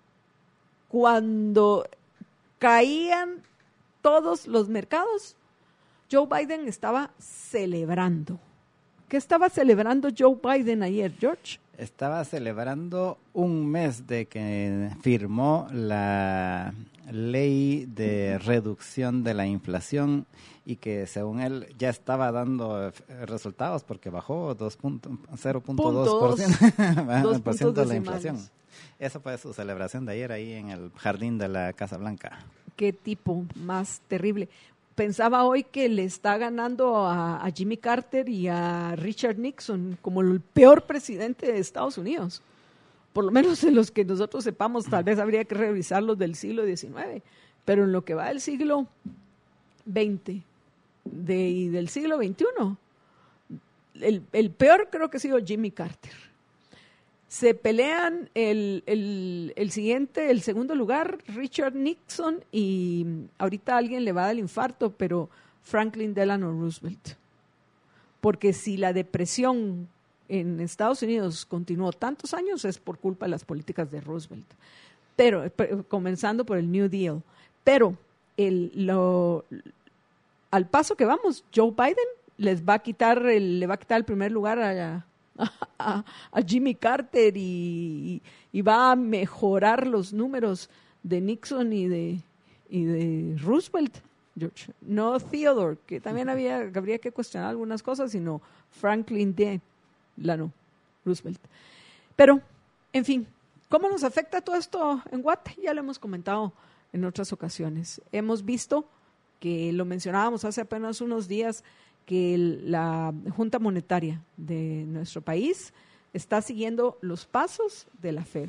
cuando caían todos los mercados, Joe Biden estaba celebrando. ¿Qué estaba celebrando Joe Biden ayer, George? Estaba celebrando un mes de que firmó la ley de reducción de la inflación, y que según él ya estaba dando resultados porque bajó cero punto dos por ciento de la inflación. Esa fue su celebración de ayer ahí en el jardín de la Casa Blanca. Qué tipo más terrible. Pensaba hoy que le está ganando a, a Jimmy Carter y a Richard Nixon como el peor presidente de Estados Unidos. Por lo menos en los que nosotros sepamos, tal vez habría que revisar los del siglo diecinueve, pero en lo que va del siglo veinte de, y del siglo veintiuno, el, el peor creo que ha sido Jimmy Carter. Se pelean el, el, el siguiente, el segundo lugar, Richard Nixon, y ahorita alguien le va a dar el infarto, pero Franklin Delano Roosevelt. Porque si la depresión en Estados Unidos continuó tantos años, es por culpa de las políticas de Roosevelt. Pero, comenzando por el New Deal. Pero el, lo, al paso que vamos, Joe Biden les va a quitar el, le va a quitar el primer lugar a, a, a Jimmy Carter, y, y va a mejorar los números de Nixon y de, y de Roosevelt, George. No Theodore, que también había, habría que cuestionar algunas cosas, sino Franklin Delano Roosevelt. Pero, en fin, ¿cómo nos afecta todo esto en Guate? Ya lo hemos comentado en otras ocasiones. Hemos visto que lo mencionábamos hace apenas unos días, que el, la Junta Monetaria de nuestro país está siguiendo los pasos de la Fed.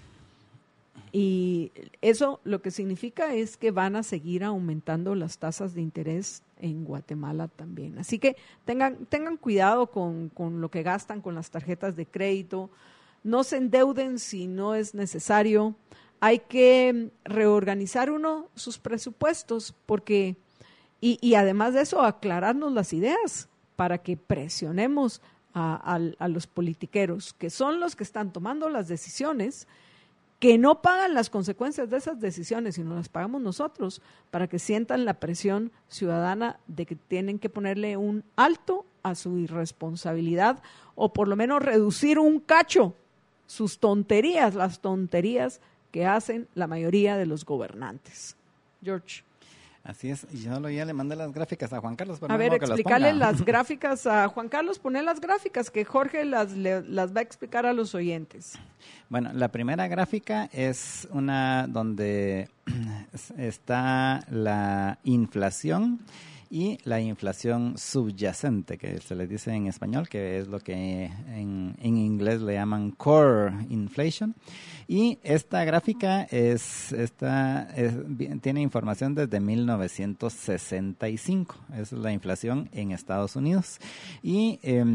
Y eso lo que significa es que van a seguir aumentando las tasas de interés en Guatemala también. Así que tengan, tengan cuidado con, con lo que gastan con las tarjetas de crédito. No se endeuden si no es necesario. Hay que reorganizar uno sus presupuestos, porque y, y además de eso, aclararnos las ideas para que presionemos a, a, a los politiqueros, que son los que están tomando las decisiones, que no pagan las consecuencias de esas decisiones, sino las pagamos nosotros, para que sientan la presión ciudadana de que tienen que ponerle un alto a su irresponsabilidad, o por lo menos reducir un cacho sus tonterías, las tonterías que hacen la mayoría de los gobernantes. George. Así es, y yo ya le mandé las gráficas a Juan Carlos. A ver, explícale las, las gráficas a Juan Carlos, poné las gráficas que Jorge las, le, las va a explicar a los oyentes. Bueno, la primera gráfica es una donde está la inflación y la inflación subyacente, que se le dice en español, que es lo que en, en inglés le llaman core inflation. Y esta gráfica es, esta, es, tiene información desde mil novecientos sesenta y cinco, es la inflación en Estados Unidos. Y, eh,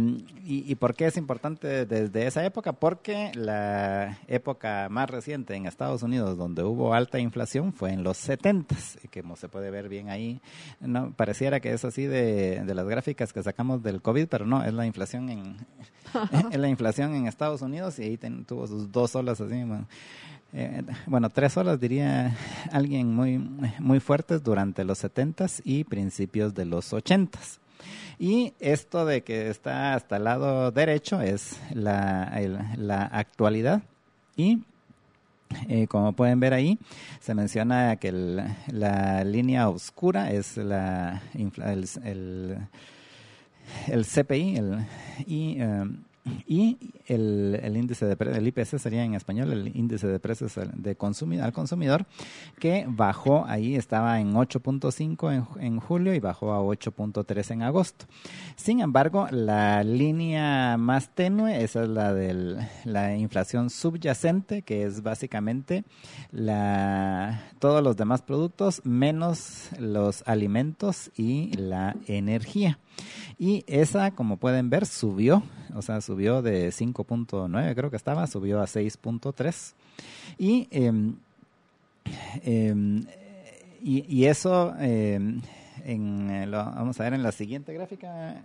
¿y, ¿Y por qué es importante desde esa época? Porque la época más reciente en Estados Unidos donde hubo alta inflación fue en los setentas, que como se puede ver bien ahí, no pareciera que es así de, de las gráficas que sacamos del COVID, pero no, es la inflación en, es la inflación en Estados Unidos y ahí ten, tuvo sus dos olas así, bueno, eh, bueno, tres olas diría alguien muy, muy fuertes durante los setentas y principios de los ochentas. Y esto de que está hasta el lado derecho es la, el, la actualidad y eh, como pueden ver ahí se menciona que el, la línea oscura es la, el, el, el C P I el, y, um, y el, el índice de pre- el I P C sería en español el índice de precios de consumidor, al consumidor, que bajó, ahí estaba en ocho punto cinco en, en julio y bajó a ocho punto tres en agosto. Sin embargo, la línea más tenue, esa es la de la inflación subyacente, que es básicamente la, todos los demás productos menos los alimentos y la energía. Y esa, como pueden ver, subió, o sea, subió de cinco punto nueve, creo que estaba, subió a seis punto tres. Y, eh, eh, y, y eso, eh, en, lo, vamos a ver en la siguiente gráfica,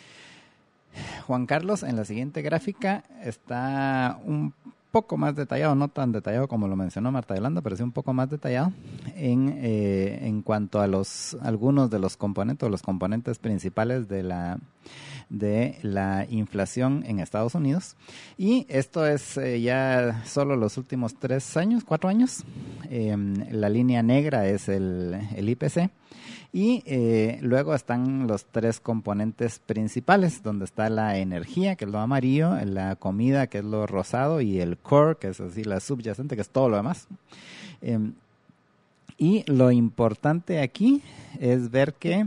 Juan Carlos, en la siguiente gráfica está un poco más detallado, no tan detallado como lo mencionó Marta Yolanda, pero sí un poco más detallado en, eh, en cuanto a los algunos de los componentes, o los componentes principales de la de la inflación en Estados Unidos. Y esto es eh, ya solo los últimos tres años, cuatro años. Eh, la línea negra es el, el I P C. Y eh, luego están los tres componentes principales, donde está la energía, que es lo amarillo, la comida, que es lo rosado, y el core, que es así la subyacente, que es todo lo demás. Eh, y lo importante aquí es ver que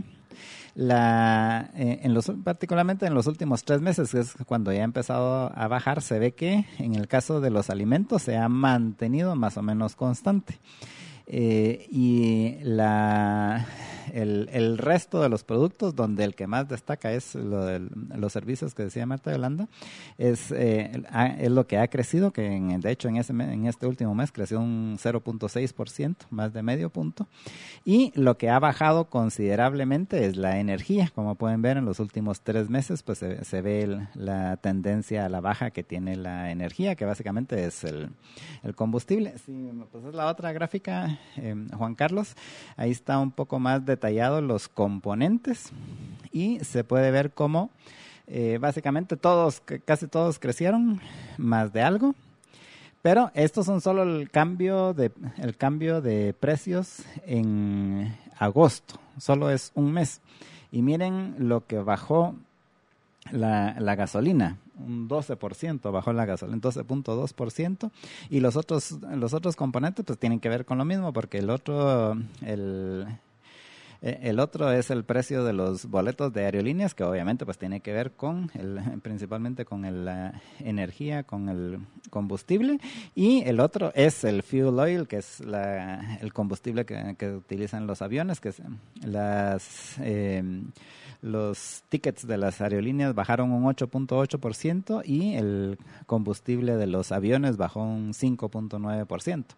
la eh, en los particularmente en los últimos tres meses, que es cuando ya ha empezado a bajar, se ve que en el caso de los alimentos se ha mantenido más o menos constante. Eh, y la el, el resto de los productos, donde el que más destaca es lo de los servicios que decía Marta Yolanda, es, eh, es lo que ha crecido, que en, de hecho en, ese, en este último mes creció un cero punto seis por ciento, más de medio punto, y lo que ha bajado considerablemente es la energía. Como pueden ver, en los últimos tres meses pues se, se ve el, la tendencia a la baja que tiene la energía, que básicamente es el, el combustible. Si me pasas la otra gráfica, Eh, Juan Carlos, ahí está un poco más detallado los componentes y se puede ver cómo eh, básicamente todos, casi todos crecieron más de algo, pero estos son solo el cambio de el cambio de precios en agosto, solo es un mes. Y miren lo que bajó la, la gasolina. Un doce por ciento bajó la gasolina, doce punto dos por ciento, y los otros los otros componentes pues tienen que ver con lo mismo, porque el otro el el otro es el precio de los boletos de aerolíneas, que obviamente pues tiene que ver con el, principalmente con el, la energía, con el combustible, y el otro es el fuel oil, que es la, el combustible que, que utilizan los aviones, que es las eh, los tickets de las aerolíneas bajaron un ocho punto ocho por ciento y el combustible de los aviones bajó un cinco punto nueve por ciento.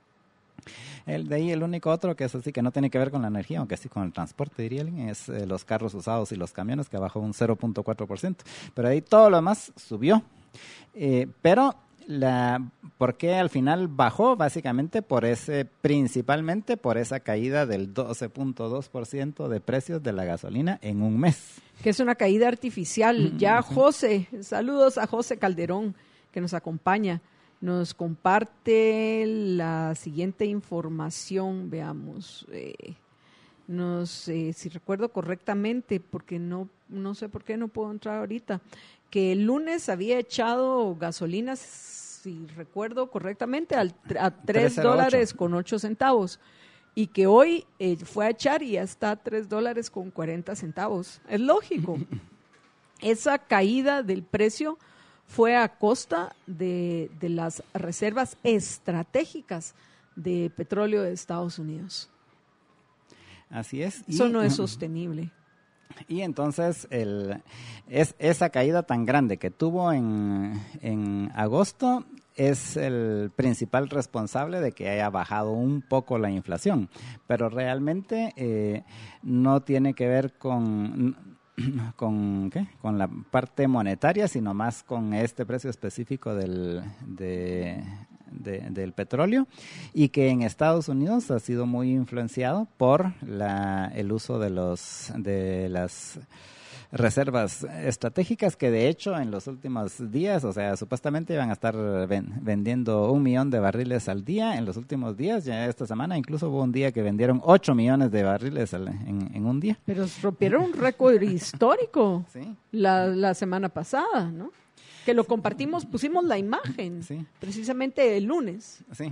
El de ahí el único otro que es así, que no tiene que ver con la energía, aunque sí con el transporte, diría alguien, es eh, los carros usados y los camiones, que bajó un cero punto cuatro por ciento. Pero ahí todo lo demás subió. Eh, pero la ¿por qué al final bajó? Básicamente por ese, principalmente por esa caída del doce punto dos por ciento de precios de la gasolina en un mes. Que es una caída artificial. Ya José, saludos a José Calderón, que nos acompaña. Nos comparte la siguiente información, veamos, eh, nos, eh, si recuerdo correctamente, porque no, no sé por qué no puedo entrar ahorita, que el lunes había echado gasolina, si recuerdo correctamente, al, a tres dólares con ocho centavos, y que hoy eh, fue a echar y ya está a tres dólares con cuarenta centavos. Es lógico, esa caída del precio fue a costa de, de las reservas estratégicas de petróleo de Estados Unidos. Así es. Eso y, no es sostenible. Y entonces el, es, esa caída tan grande que tuvo en, en agosto es el principal responsable de que haya bajado un poco la inflación, pero realmente eh, no tiene que ver con... con ¿qué? con la parte monetaria, sino más con este precio específico del, de, de, del petróleo, y que en Estados Unidos ha sido muy influenciado por la, el uso de los de las reservas estratégicas, que de hecho en los últimos días, o sea, supuestamente iban a estar ven, vendiendo un millón de barriles al día. En los últimos días, ya esta semana, incluso hubo un día que vendieron ocho millones de barriles al, en, en un día. Pero rompieron un récord histórico sí. la, la semana pasada, ¿no? Que lo compartimos, pusimos la imagen, sí. precisamente el lunes. Sí.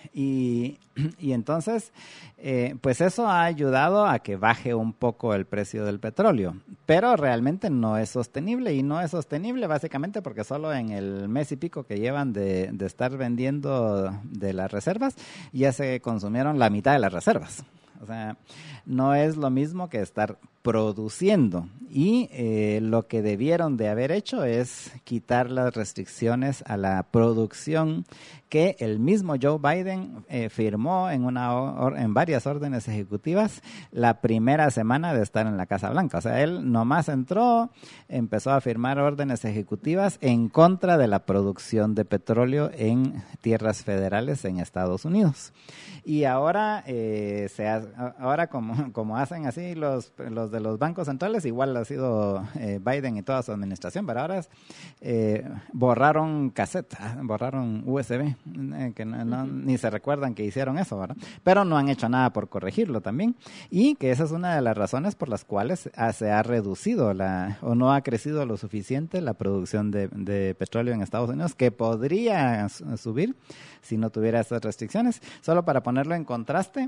Y, y entonces, eh, pues eso ha ayudado a que baje un poco el precio del petróleo, pero realmente no es sostenible, y no es sostenible básicamente porque solo en el mes y pico que llevan de, de estar vendiendo de las reservas, ya se consumieron la mitad de las reservas. O sea, no es lo mismo que estar produciendo, y eh, lo que debieron de haber hecho es quitar las restricciones a la producción que el mismo Joe Biden eh, firmó en una or, en varias órdenes ejecutivas la primera semana de estar en la Casa Blanca. O sea, él nomás entró, empezó a firmar órdenes ejecutivas en contra de la producción de petróleo en tierras federales en Estados Unidos. Y ahora, eh, se ha, ahora como, como hacen así los, los de los bancos centrales, igual ha sido eh, Biden y toda su administración, pero ahora eh, borraron cassette, borraron U S B, eh, que no, no, ni se recuerdan que hicieron eso, ¿verdad? Pero no han hecho nada por corregirlo también, y que esa es una de las razones por las cuales ha, se ha reducido la, o no ha crecido lo suficiente la producción de, de petróleo en Estados Unidos, que podría subir si no tuviera esas restricciones. Solo para ponerlo en contraste,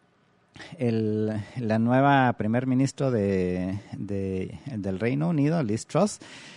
el, la nueva primer ministro de, de, del Reino Unido, Liz Truss,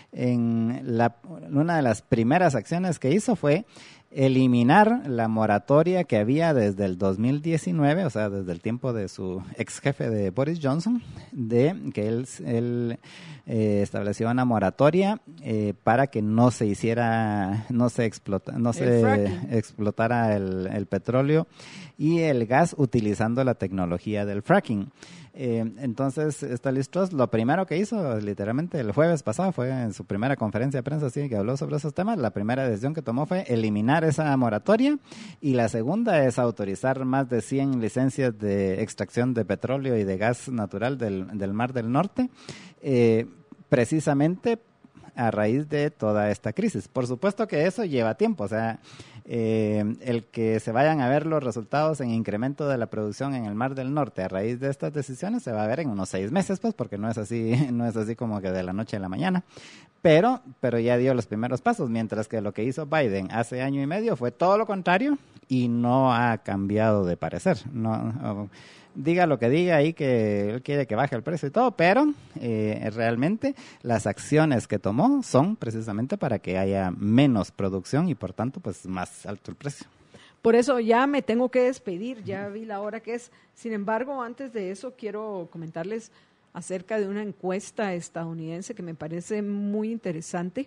en la, una de las primeras acciones que hizo fue eliminar la moratoria que había desde el dos mil diecinueve, o sea, desde el tiempo de su ex jefe de Boris Johnson, de que él, él eh, estableció una moratoria eh, para que no se hiciera, no se explota, no el se fracking. explotara el, el petróleo y el gas utilizando la tecnología del fracking. Eh, entonces, esta Liz Truss, lo primero que hizo, literalmente el jueves pasado, fue en su primera conferencia de prensa, así que habló sobre esos temas. La primera decisión que tomó fue eliminar esa moratoria, y la segunda es autorizar más de cien licencias de extracción de petróleo y de gas natural del, del Mar del Norte, eh, precisamente a raíz de toda esta crisis. Por supuesto que eso lleva tiempo, o sea, eh, el que se vayan a ver los resultados en incremento de la producción en el Mar del Norte a raíz de estas decisiones se va a ver en unos seis meses, pues, porque no es así, no es así como que de la noche a la mañana, pero, pero ya dio los primeros pasos, mientras que lo que hizo Biden hace año y medio fue todo lo contrario y no ha cambiado de parecer. No, no diga lo que diga ahí, que él quiere que baje el precio y todo, pero eh, realmente las acciones que tomó son precisamente para que haya menos producción y por tanto pues más alto el precio. Por eso ya me tengo que despedir, ya vi la hora que es. Sin embargo, antes de eso quiero comentarles acerca de una encuesta estadounidense que me parece muy interesante,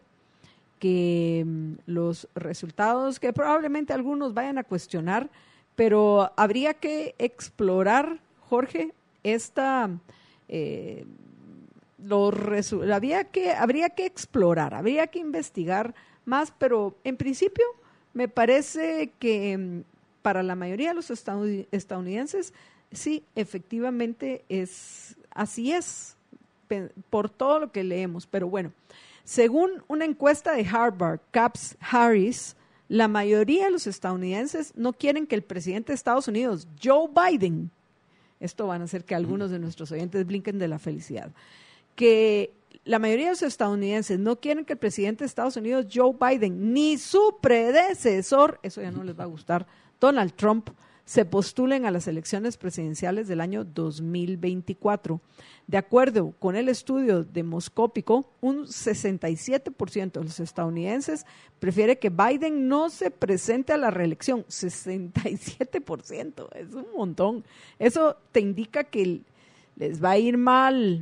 que um, los resultados que probablemente algunos vayan a cuestionar, pero habría que explorar, Jorge, esta, eh, los resu- había que, habría que explorar, habría que investigar más, pero en principio me parece que para la mayoría de los estadounidenses sí, efectivamente es así es, por todo lo que leemos. Pero bueno, según una encuesta de Harvard, Capps Harris, la mayoría de los estadounidenses no quieren que el presidente de Estados Unidos, Joe Biden, esto van a hacer que algunos de nuestros oyentes brinquen de la felicidad, que la mayoría de los estadounidenses no quieren que el presidente de Estados Unidos, Joe Biden, ni su predecesor, eso ya no les va a gustar, Donald Trump, se postulen a las elecciones presidenciales del año dos mil veinticuatro. De acuerdo con el estudio demoscópico, un sesenta y siete por ciento de los estadounidenses prefiere que Biden no se presente a la reelección. sesenta y siete por ciento, es un montón. Eso te indica que les va a ir mal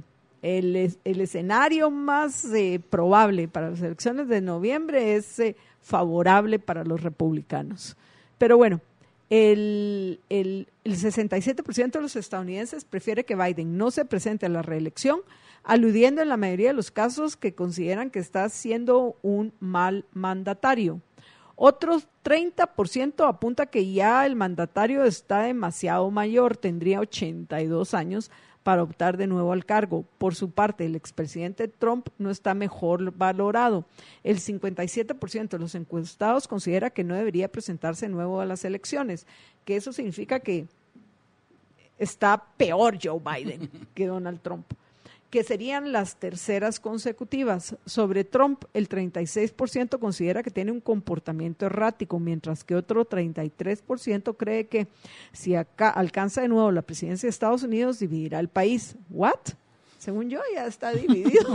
el, el escenario más eh, probable para las elecciones de noviembre es eh, favorable para los republicanos. Pero bueno, el, el, el sesenta y siete por ciento de los estadounidenses prefiere que Biden no se presente a la reelección, aludiendo en la mayoría de los casos que consideran que está siendo un mal mandatario. Otros treinta por ciento apunta que ya el mandatario está demasiado mayor, tendría ochenta y dos años para optar de nuevo al cargo. Por su parte, el expresidente Trump no está mejor valorado. El cincuenta y siete por ciento de los encuestados considera que no debería presentarse de nuevo a las elecciones, que eso significa que está peor Joe Biden que Donald Trump, que serían las terceras consecutivas. Sobre Trump, el treinta y seis por ciento considera que tiene un comportamiento errático, mientras que otro treinta y tres por ciento cree que si acá alcanza de nuevo la presidencia de Estados Unidos, dividirá el país. ¿What? Según yo, ya está dividido.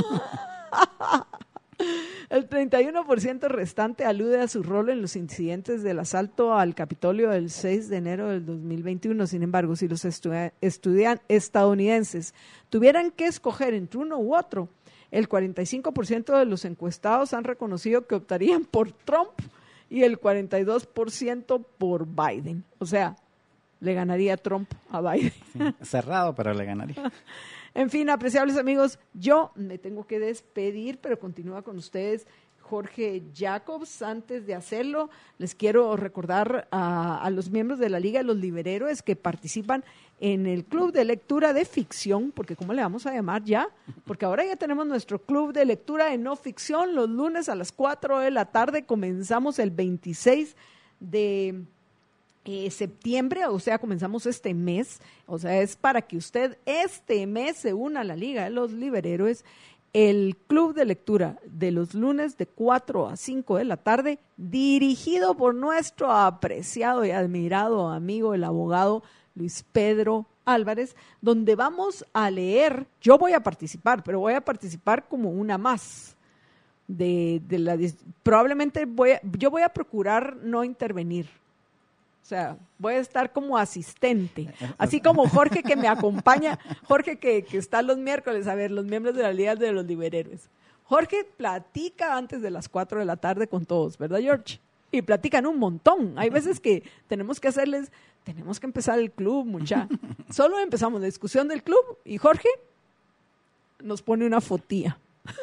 El treinta y uno por ciento restante alude a su rol en los incidentes del asalto al Capitolio del seis de enero del dos mil veintiuno. Sin embargo, si los estudian, estudian estadounidenses tuvieran que escoger entre uno u otro, el cuarenta y cinco por ciento de los encuestados han reconocido que optarían por Trump y el cuarenta y dos por ciento por Biden. O sea, le ganaría Trump a Biden. Sí, cerrado, pero le ganaría. En fin, apreciables amigos, yo me tengo que despedir, pero continúa con ustedes Jorge Jacobs. Antes de hacerlo, les quiero recordar a, a los miembros de la Liga de los Liberhéroes que participan en el Club de Lectura de Ficción, porque ¿cómo le vamos a llamar ya? Porque ahora ya tenemos nuestro Club de Lectura de No Ficción. Los lunes a las cuatro de la tarde comenzamos el veintiséis de Eh, septiembre, o sea, comenzamos este mes, o sea, es para que usted este mes se una a la Liga de los Liberhéroes, el club de lectura de los lunes de cuatro a cinco de la tarde, dirigido por nuestro apreciado y admirado amigo, el abogado Luis Pedro Álvarez, donde vamos a leer, yo voy a participar, pero voy a participar como una más. De, de la, probablemente voy a, yo voy a procurar no intervenir. O sea, voy a estar como asistente, así como Jorge que me acompaña, Jorge que, que está los miércoles, a ver, los miembros de la Liga de los Liberhéroes. Jorge platica antes de las cuatro de la tarde con todos, ¿verdad, George? Y platican un montón. Hay veces que tenemos que hacerles, tenemos que empezar el club, mucha. Solo empezamos la discusión del club y Jorge nos pone una fotía.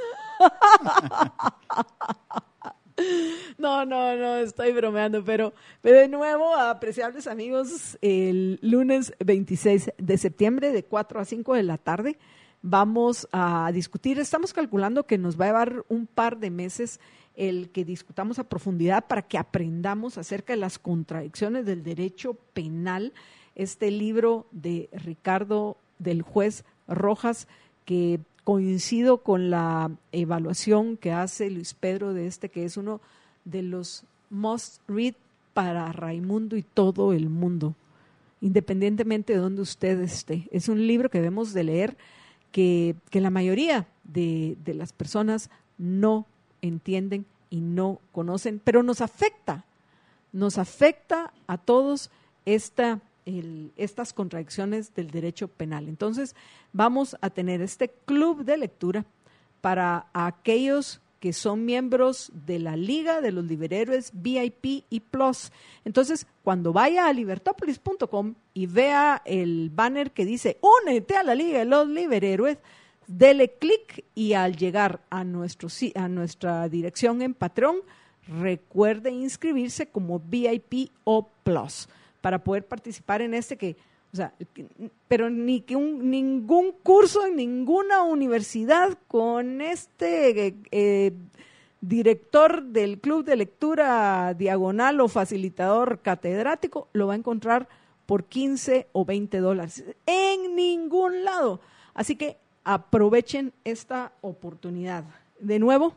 No, no, no, estoy bromeando, pero, pero de nuevo, apreciables amigos, el lunes veintiséis de septiembre de cuatro a cinco de la tarde vamos a discutir, estamos calculando que nos va a llevar un par de meses el que discutamos a profundidad para que aprendamos acerca de las contradicciones del derecho penal, este libro de Ricardo del juez Rojas, que coincido con la evaluación que hace Luis Pedro de este, que es uno de los must read para Raimundo y todo el mundo, independientemente de donde usted esté. Es un libro que debemos de leer, que, que la mayoría de, de las personas no entienden y no conocen, pero nos afecta, nos afecta a todos esta El, estas contradicciones del derecho penal. Entonces, vamos a tener este club de lectura para aquellos que son miembros de la Liga de los Liberhéroes V I P y Plus. Entonces, cuando vaya a libertópolis punto com y vea el banner que dice únete a la Liga de los Liberhéroes, dele clic y al llegar a, nuestro, a nuestra dirección en Patreon, recuerde inscribirse como V I P o Plus, para poder participar en este que, o sea, pero ni que un, ningún curso en ninguna universidad con este eh, director del club de lectura diagonal o facilitador catedrático lo va a encontrar por quince o veinte dólares. En ningún lado. Así que aprovechen esta oportunidad. De nuevo,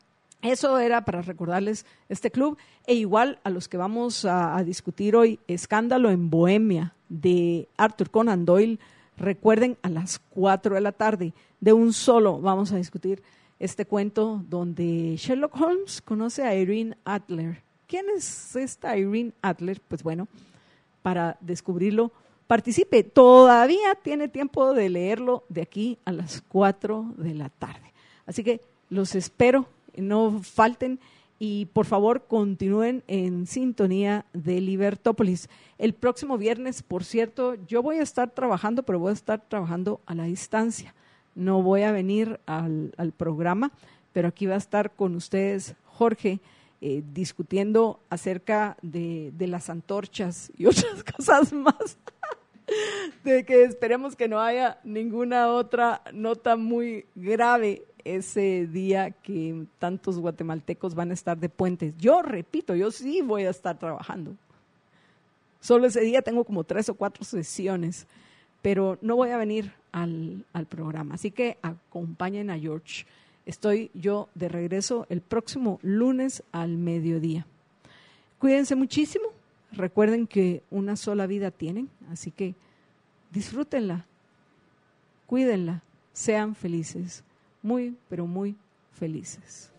eso era para recordarles este club, e igual a los que vamos a, a discutir hoy, Escándalo en Bohemia, de Arthur Conan Doyle. Recuerden, a las cuatro de la tarde, de un solo, vamos a discutir este cuento donde Sherlock Holmes conoce a Irene Adler. ¿Quién es esta Irene Adler? Pues bueno, para descubrirlo participe. Todavía tiene tiempo de leerlo de aquí a las cuatro de la tarde. Así que los espero, no falten y por favor continúen en sintonía de Libertópolis. El próximo viernes, por cierto, yo voy a estar trabajando, pero voy a estar trabajando a la distancia. No voy a venir al, al programa, pero aquí va a estar con ustedes Jorge, eh, discutiendo acerca de, de las antorchas y otras cosas más. De que esperemos que no haya ninguna otra nota muy grave ese día que tantos guatemaltecos van a estar de puentes. Yo repito, yo sí voy a estar trabajando. Solo ese día tengo como tres o cuatro sesiones, pero no voy a venir al, al programa. Así que acompañen a George. Estoy yo de regreso el próximo lunes al mediodía. Cuídense muchísimo. Recuerden que una sola vida tienen, así que disfrútenla, cuídenla, sean felices, muy, pero muy felices.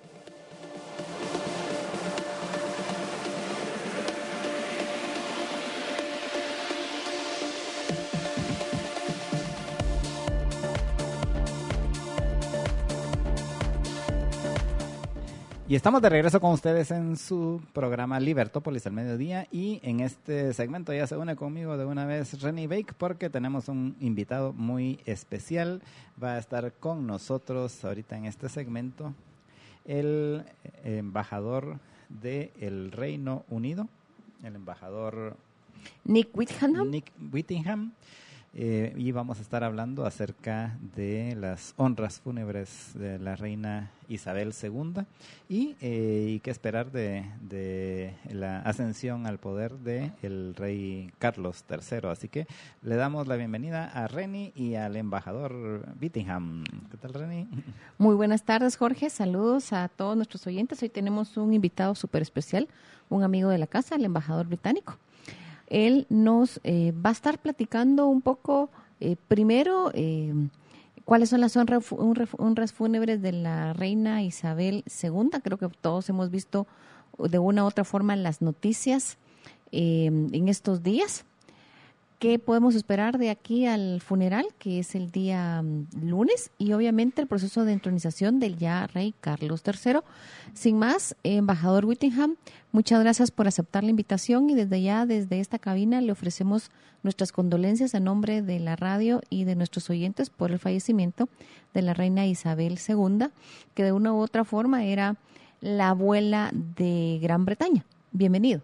Y estamos de regreso con ustedes en su programa Libertópolis al mediodía, y en este segmento ya se une conmigo de una vez Renny Bake porque tenemos un invitado muy especial. Va a estar con nosotros ahorita en este segmento el embajador del Reino Unido, el embajador Nick Whittingham. Nick Whittingham. Eh, y vamos a estar hablando acerca de las honras fúnebres de la reina Isabel segunda y, eh, y qué esperar de, de la ascensión al poder del rey Carlos tercero. Así que le damos la bienvenida a Renny y al embajador Whittingham. ¿Qué tal, Renny? Muy buenas tardes, Jorge. Saludos a todos nuestros oyentes. Hoy tenemos un invitado súper especial, un amigo de la casa, el embajador británico. Él nos eh, va a estar platicando un poco, eh, primero, eh, cuáles son las honras, honras fúnebres de la reina Isabel segunda. Creo que todos hemos visto de una u otra forma las noticias eh, en estos días. ¿Qué podemos esperar de aquí al funeral, que es el día um, lunes? Y obviamente el proceso de entronización del ya rey Carlos tercero. Sin más, embajador Whittingham, muchas gracias por aceptar la invitación y desde ya, desde esta cabina, le ofrecemos nuestras condolencias a nombre de la radio y de nuestros oyentes por el fallecimiento de la reina Isabel segunda, que de una u otra forma era la abuela de Gran Bretaña. Bienvenido.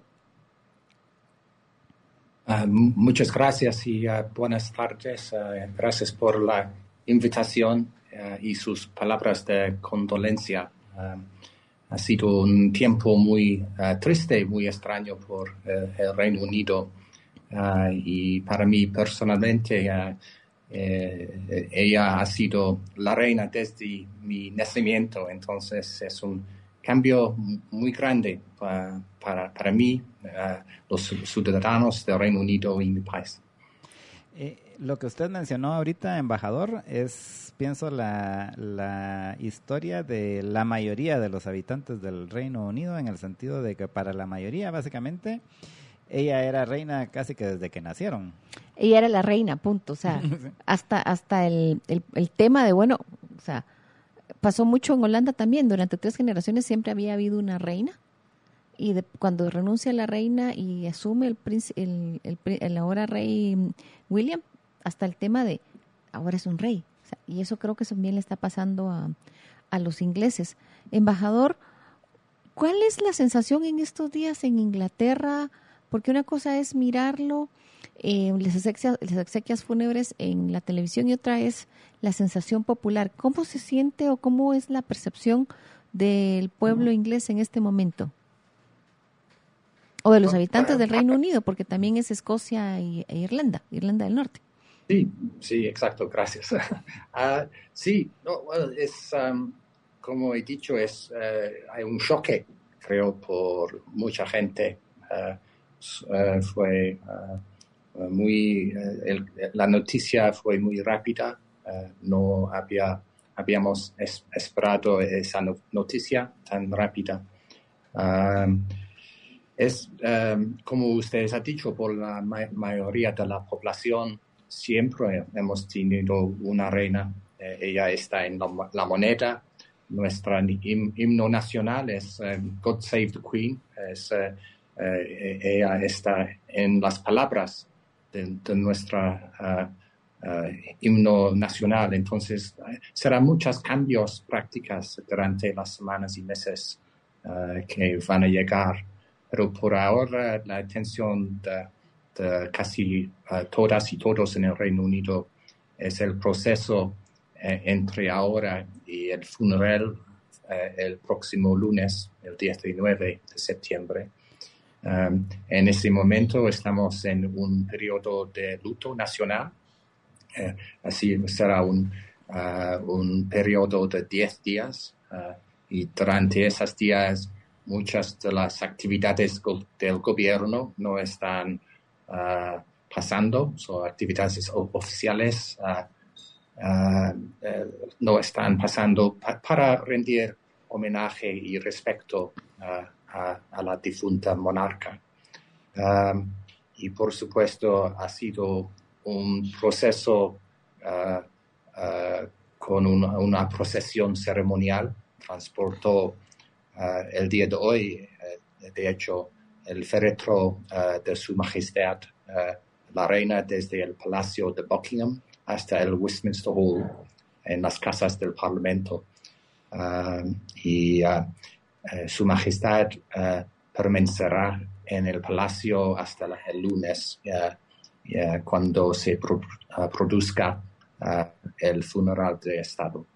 Uh, muchas gracias y uh, buenas tardes. Uh, gracias por la invitación uh, y sus palabras de condolencia. Uh, ha sido un tiempo muy uh, triste, muy extraño por uh, el Reino Unido. Uh, y para mí personalmente, uh, eh, ella ha sido la reina desde mi nacimiento, entonces es un cambio muy grande para, para, para mí, uh, los ciudadanos del Reino Unido y mi país. Eh, lo que usted mencionó ahorita, embajador, es, pienso, la, la historia de la mayoría de los habitantes del Reino Unido, en el sentido de que para la mayoría, básicamente, ella era reina casi que desde que nacieron. Ella era la reina, punto. O sea, hasta, hasta el, el, el tema de, bueno, o sea, pasó mucho en Holanda también. Durante tres generaciones siempre había habido una reina. Y de, cuando renuncia la reina y asume el, príncipe, el, el, el ahora rey William, hasta el tema de ahora es un rey. O sea, y eso creo que también le está pasando a, a los ingleses. Embajador, ¿cuál es la sensación en estos días en Inglaterra? Porque una cosa es mirarlo, eh, las, exequias, las exequias fúnebres en la televisión, y otra es la sensación popular. ¿Cómo se siente o cómo es la percepción del pueblo inglés en este momento? O de los habitantes del Reino Unido, porque también es Escocia e Irlanda, Irlanda del Norte. Sí, sí, exacto, gracias. uh, sí, no, well, es, um, como he dicho, es, uh, hay un choque, creo, por mucha gente. Uh, uh, fue uh, muy, uh, el, la noticia fue muy rápida, uh, no había, habíamos es, esperado esa no, noticia tan rápida. Um, es, um, como ustedes han dicho, por la ma- mayoría de la población siempre hemos tenido una reina. Eh, ella está en la, la moneda. Nuestro him- himno nacional es um, God Save the Queen. Es, uh, uh, ella está en las palabras de, de nuestra uh, uh, himno nacional. Entonces, uh, serán muchos cambios prácticas durante las semanas y meses uh, que van a llegar. Pero por ahora la atención de, de casi uh, todas y todos en el Reino Unido es el proceso eh, entre ahora y el funeral eh, el próximo lunes, el diecinueve de septiembre. Um, en ese momento estamos en un periodo de luto nacional. Eh, así será un, uh, un periodo de diez días uh, y durante esos días muchas de las actividades go- del gobierno no están uh, pasando, son actividades o- oficiales uh, uh, uh, no están pasando pa- para rendir homenaje y respeto uh, a, a la difunta monarca. Um, y por supuesto ha sido un proceso uh, uh, con una, una procesión ceremonial. Transportó Uh, el día de hoy, uh, de hecho, el féretro uh, de Su Majestad, uh, la reina, desde el Palacio de Buckingham hasta el Westminster Hall, en las casas del Parlamento. Uh, y uh, uh, Su Majestad uh, permanecerá en el Palacio hasta la, el lunes, uh, uh, cuando se pro, uh, produzca uh, el funeral de Estado.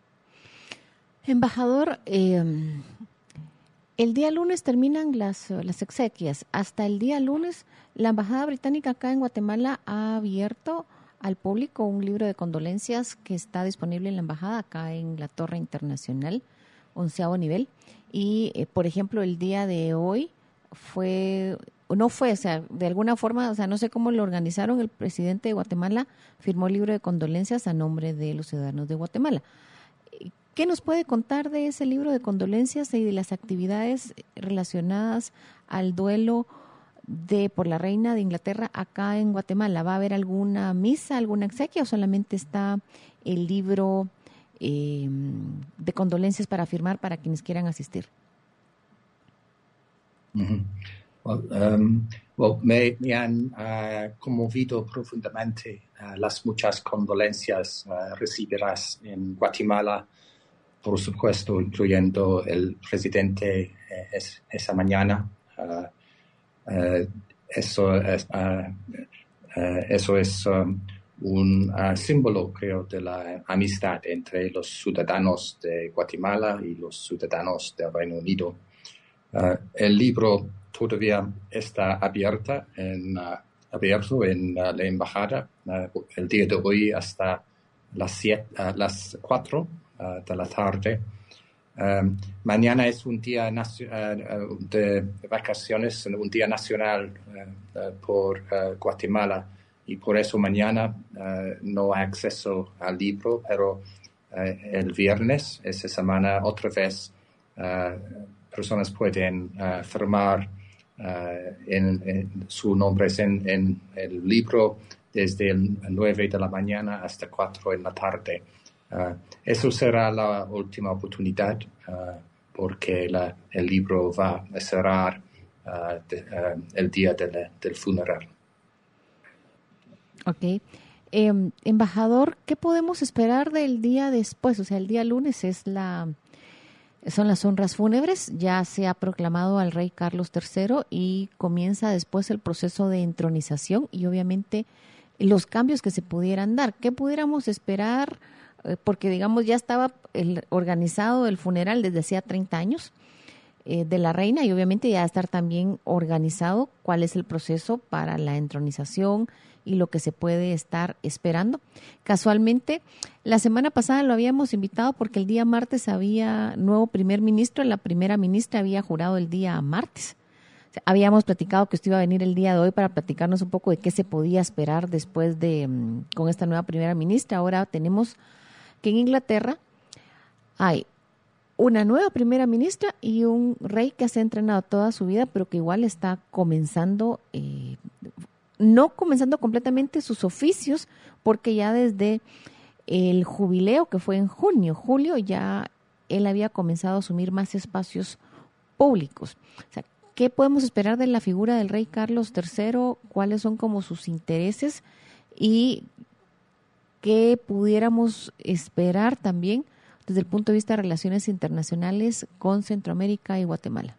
Embajador, eh, el día lunes terminan las, las exequias. Hasta el día lunes, la Embajada Británica acá en Guatemala ha abierto al público un libro de condolencias que está disponible en la Embajada acá en la Torre Internacional, onceavo nivel. Y, eh, por ejemplo, el día de hoy fue, no fue, o sea, de alguna forma, o sea, no sé cómo lo organizaron, el presidente de Guatemala firmó el libro de condolencias a nombre de los ciudadanos de Guatemala. ¿Qué nos puede contar de ese libro de condolencias y de las actividades relacionadas al duelo de por la reina de Inglaterra acá en Guatemala? ¿Va a haber alguna misa, alguna exequia o solamente está el libro eh, de condolencias para firmar para quienes quieran asistir? Uh-huh. Well, um, well, me, me han uh, conmovido profundamente uh, las muchas condolencias uh, recibidas en Guatemala, por supuesto, incluyendo el presidente eh, es, esa mañana. Uh, uh, eso es, uh, uh, eso es um, un uh, símbolo, creo, de la amistad entre los ciudadanos de Guatemala y los ciudadanos del Reino Unido. Uh, el libro todavía está abierta en, uh, abierto en uh, la embajada uh, el día de hoy hasta las, siete, uh, las cuatro uh, de la tarde. Um, mañana es un día uh, de vacaciones, un día nacional uh, uh, por uh, Guatemala y por eso mañana uh, no hay acceso al libro, pero uh, el viernes, esa semana, otra vez uh, personas pueden uh, firmar uh, en, en su nombre en, en el libro desde el nueve de la mañana hasta cuatro en la tarde. Uh, eso será la última oportunidad uh, porque la, el libro va a cerrar uh, de, uh, el día de la, del funeral. Ok. Eh, embajador, ¿qué podemos esperar del día después? O sea, el día lunes es la... son las honras fúnebres, ya se ha proclamado al rey Carlos tercero y comienza después el proceso de entronización y obviamente los cambios que se pudieran dar. ¿Qué pudiéramos esperar? Eh, porque digamos ya estaba el, organizado el funeral desde hacía treinta años eh, de la reina y obviamente ya estar también organizado cuál es el proceso para la entronización y lo que se puede estar esperando. Casualmente, la semana pasada lo habíamos invitado porque el día martes había nuevo primer ministro, la primera ministra había jurado el día martes. O sea, habíamos platicado que usted iba a venir el día de hoy para platicarnos un poco de qué se podía esperar después de con esta nueva primera ministra. Ahora tenemos que en Inglaterra hay una nueva primera ministra y un rey que se ha entrenado toda su vida, pero que igual está comenzando, eh, no comenzando completamente sus oficios, porque ya desde el jubileo que fue en junio, julio, ya él había comenzado a asumir más espacios públicos. O sea, ¿qué podemos esperar de la figura del rey Carlos tercero? ¿Cuáles son como sus intereses? Y qué pudiéramos esperar también desde el punto de vista de relaciones internacionales con Centroamérica y Guatemala.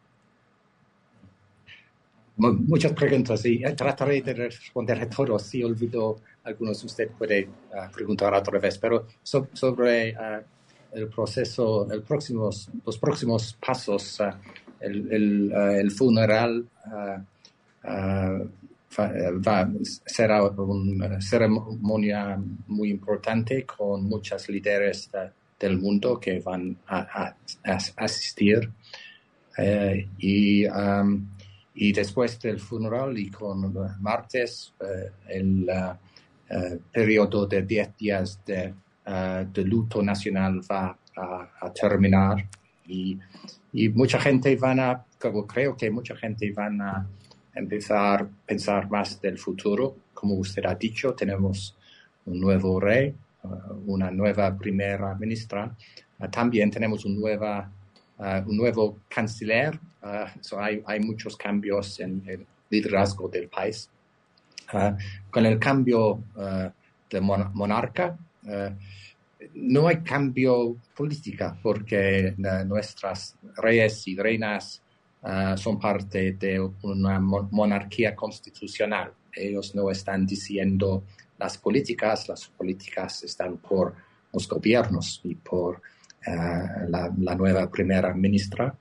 Muchas preguntas y trataré de responder a todos. Si olvido algunos, usted puede uh, preguntar otra vez. Pero so, sobre uh, el proceso, el próximos, los próximos pasos, uh, el, el, uh, el funeral uh, uh, va, será una ceremonia muy importante con muchos líderes uh, del mundo que van a, a, a asistir. Uh, y, um, y después del funeral y con uh, martes, uh, el uh, uh, periodo de diez días de, uh, de luto nacional va a, a terminar. Y, y mucha gente van a, como creo que mucha gente van a empezar a pensar más del futuro. Como usted ha dicho, tenemos un nuevo rey, una nueva primera ministra, uh, también tenemos un, nueva, uh, un nuevo canciller, uh, so hay, hay muchos cambios en el liderazgo del país. Uh, con el cambio uh, de mon- monarca, uh, no hay cambio política porque uh, nuestras reyes y reinas uh, son parte de una mon- monarquía constitucional. Ellos no están diciendo las políticas, las políticas están por los gobiernos y por uh, la, la nueva primera ministra.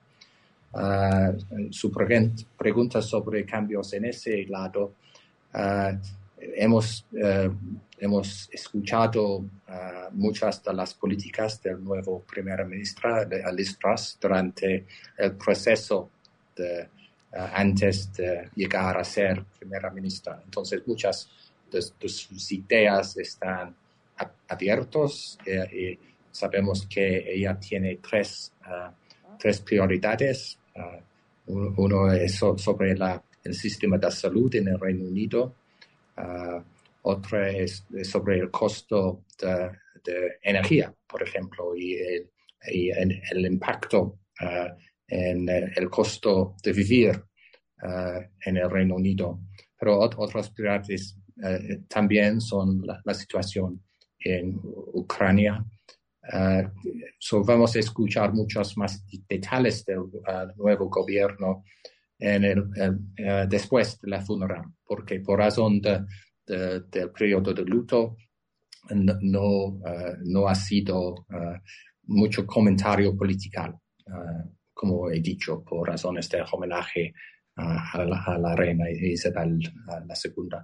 Uh, su pre- pregunta sobre cambios en ese lado, uh, hemos, uh, hemos escuchado uh, muchas de las políticas del nuevo primera ministra, Liz Truss, durante el proceso de, uh, antes de llegar a ser primera ministra. Entonces, muchas de, de sus ideas están a, abiertos eh, y sabemos que ella tiene tres, uh, tres prioridades. Uh, uno es so, sobre la, el sistema de salud en el Reino Unido. Uh, otra es, es sobre el costo de, de energía, por ejemplo, y el, y el, el impacto uh, en el, el costo de vivir uh, en el Reino Unido. Pero ot- otras prioridades Uh, también son la, la situación en Ucrania. Uh, so vamos a escuchar muchos más detalles del uh, nuevo gobierno en el, el, uh, después de la funeral, porque por razón de, de, del periodo de luto no, no, uh, no ha sido uh, mucho comentario político, uh, como he dicho, por razones de homenaje uh, a, la, a la reina Isabel uh, la segunda.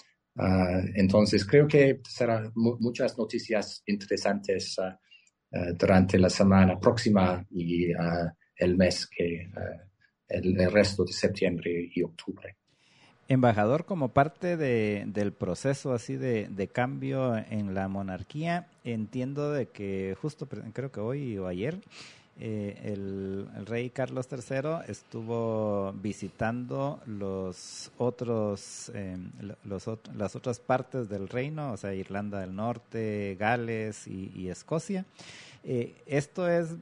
Uh, entonces creo que serán mu- muchas noticias interesantes uh, uh, durante la semana próxima y uh, el mes que uh, el, el resto de septiembre y octubre. Embajador, como parte de, del proceso así de, de cambio en la monarquía, entiendo de que justo creo que hoy o ayer Eh, el, el rey Carlos tercero estuvo visitando los otros, eh, los, las otras partes del reino, o sea, Irlanda del Norte, Gales y, y Escocia. Eh, esto es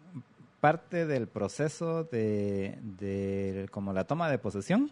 parte del proceso de, de como la toma de posesión.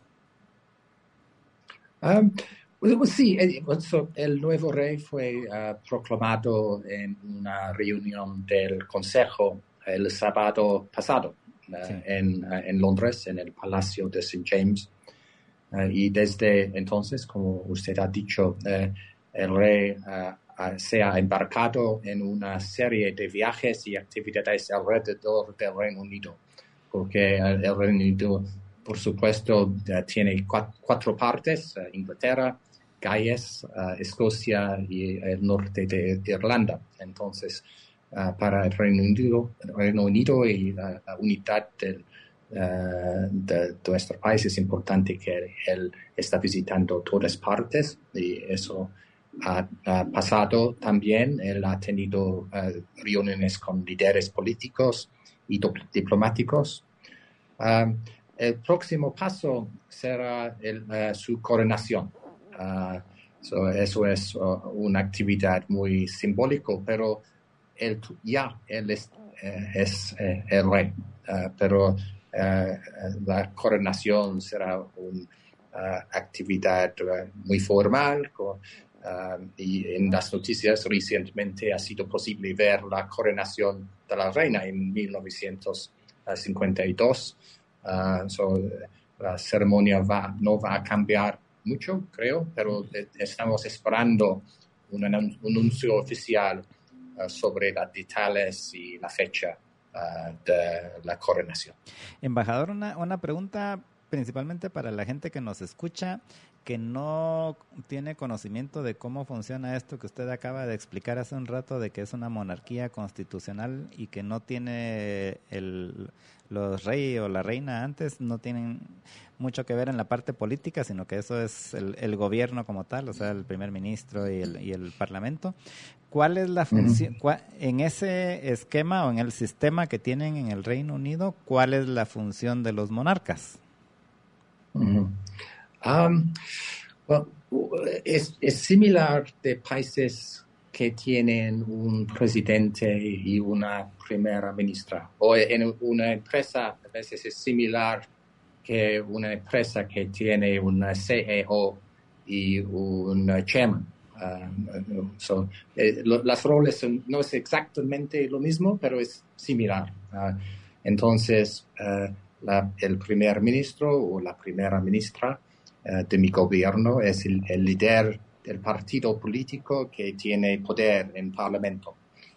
Um, pues, sí, el, el nuevo rey fue uh, proclamado en una reunión del Consejo el sábado pasado uh, sí. en, uh, en Londres, en el Palacio de Saint James. Uh, y desde entonces, como usted ha dicho, uh, el rey uh, uh, se ha embarcado en una serie de viajes y actividades alrededor del Reino Unido, porque uh, el Reino Unido, por supuesto, uh, tiene cuatro, cuatro partes, uh, Inglaterra, Gales, uh, Escocia y el norte de Irlanda. Entonces, Uh, para el Reino Unido, el Reino Unido y la, la unidad del, uh, de, de nuestro país es importante que él está visitando todas partes y eso ha, ha pasado también. Él ha tenido uh, reuniones con líderes políticos y diplomáticos. Um, el próximo paso será el, uh, su coronación. Uh, so eso es uh, una actividad muy simbólica, pero él, ya él es, eh, es eh, el rey. Uh, pero uh, la coronación será una uh, actividad uh, muy formal. Con, uh, y en las noticias recientemente ha sido posible ver la coronación de la reina en mil novecientos cincuenta y dos. Uh, so, la ceremonia va, no va a cambiar mucho, creo, pero estamos esperando un, anun- un anuncio oficial uh, sobre los detalles y la fecha uh, de la coronación. Embajador, una, una pregunta principalmente para la gente que nos escucha, que no tiene conocimiento de cómo funciona esto que usted acaba de explicar hace un rato, de que es una monarquía constitucional y que no tiene el, los reyes o la reina antes, no tienen mucho que ver en la parte política, sino que eso es el, el gobierno como tal, o sea, el primer ministro y el, y el parlamento. ¿Cuál es la función, uh-huh. en ese esquema o en el sistema que tienen en el Reino Unido, cuál es la función de los monarcas? Uh-huh. Um, well, es, es similar de países que tienen un presidente y una primera ministra. O en una empresa a veces es similar que una empresa que tiene una C E O y un chairman. Uh, so, eh, lo, las roles son, no es exactamente lo mismo, pero es similar. Uh, entonces, uh, la, el primer ministro o la primera ministra uh, de mi gobierno es el, el líder del partido político que tiene poder en parlamento.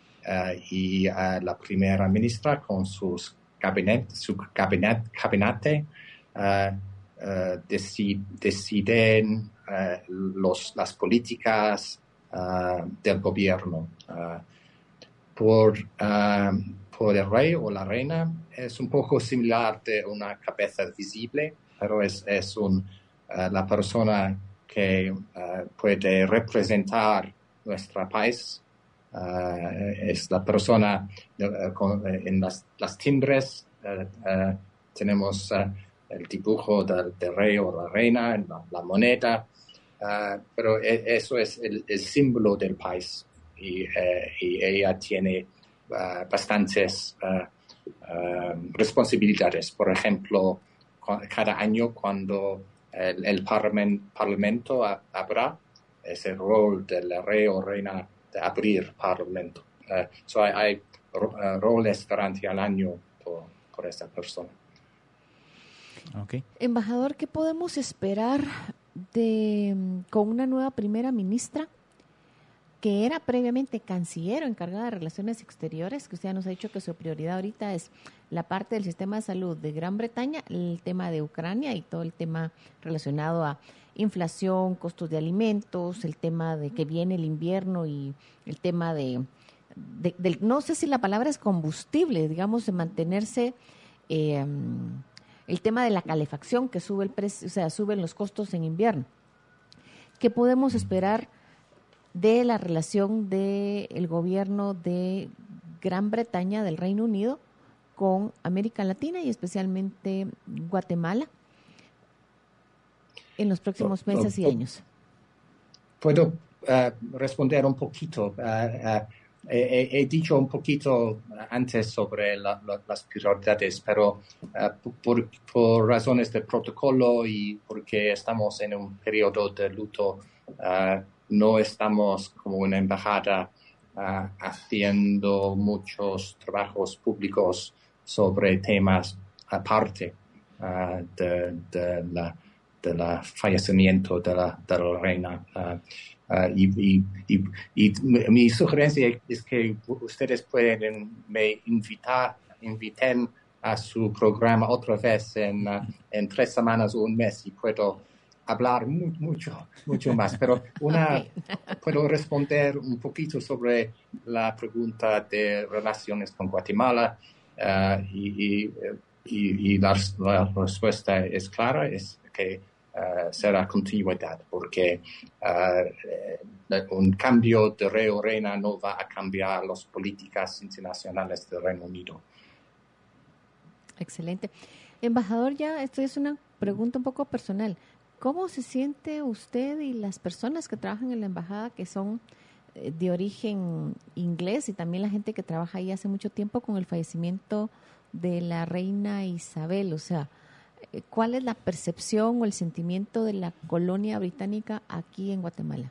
Uh, y uh, la primera ministra con sus gabinet, su gabinet, gabinete uh, uh, decide, deciden uh, los, las políticas uh, del gobierno. Uh, por, uh, por el rey o la reina es un poco similar de una cabeza visible, pero es, es un, uh, la persona que uh, puede representar nuestro país. Uh, es la persona uh, con, uh, en las, las timbres uh, uh, tenemos uh, el dibujo del, del rey o la reina en la, la moneda, uh, pero e, eso es el, el símbolo del país y, uh, y ella tiene uh, bastantes uh, uh, responsabilidades. Por ejemplo, cada año cuando el, el parlament, parlamento habrá, es el rol del rey o reina de abrir parlamento. Uh, so hay, hay uh, roles durante el año por, por esta persona. Okay. Embajador, ¿qué podemos esperar de con una nueva primera ministra que era previamente canciller o encargada de relaciones exteriores, que usted nos ha dicho que su prioridad ahorita es la parte del sistema de salud de Gran Bretaña, el tema de Ucrania y todo el tema relacionado a inflación, costos de alimentos, el tema de que viene el invierno y el tema de, de, de no sé si la palabra es combustible, digamos, de mantenerse, eh, el tema de la calefacción que sube el precio, o sea, suben los costos en invierno. ¿Qué podemos esperar de la relación del gobierno de Gran Bretaña, del Reino Unido, con América Latina y especialmente Guatemala en los próximos meses y años? Puedo uh, responder un poquito. Uh, uh, he, he dicho un poquito antes sobre la, la, las prioridades, pero uh, por, por razones de protocolo y porque estamos en un periodo de luto, uh, no estamos como una embajada uh, haciendo muchos trabajos públicos sobre temas aparte uh, de, de la del fallecimiento de la, de la reina. Uh, uh, y, y, y, y mi sugerencia es que ustedes pueden me invitar, inviten a su programa otra vez en, uh, en tres semanas o un mes y puedo hablar mu- mucho, mucho más. Pero una, puedo responder un poquito sobre la pregunta de relaciones con Guatemala uh, y, y, y, y la, la respuesta es clara, es que uh, será continuidad, porque uh, un cambio de rey o reina no va a cambiar las políticas internacionales del Reino Unido. Excelente. Embajador, ya esto es una pregunta un poco personal. ¿Cómo se siente usted y las personas que trabajan en la embajada que son eh, de origen inglés y también la gente que trabaja ahí hace mucho tiempo con el fallecimiento de la reina Isabel? O sea, eh, ¿cuál es la percepción o el sentimiento de la colonia británica aquí en Guatemala?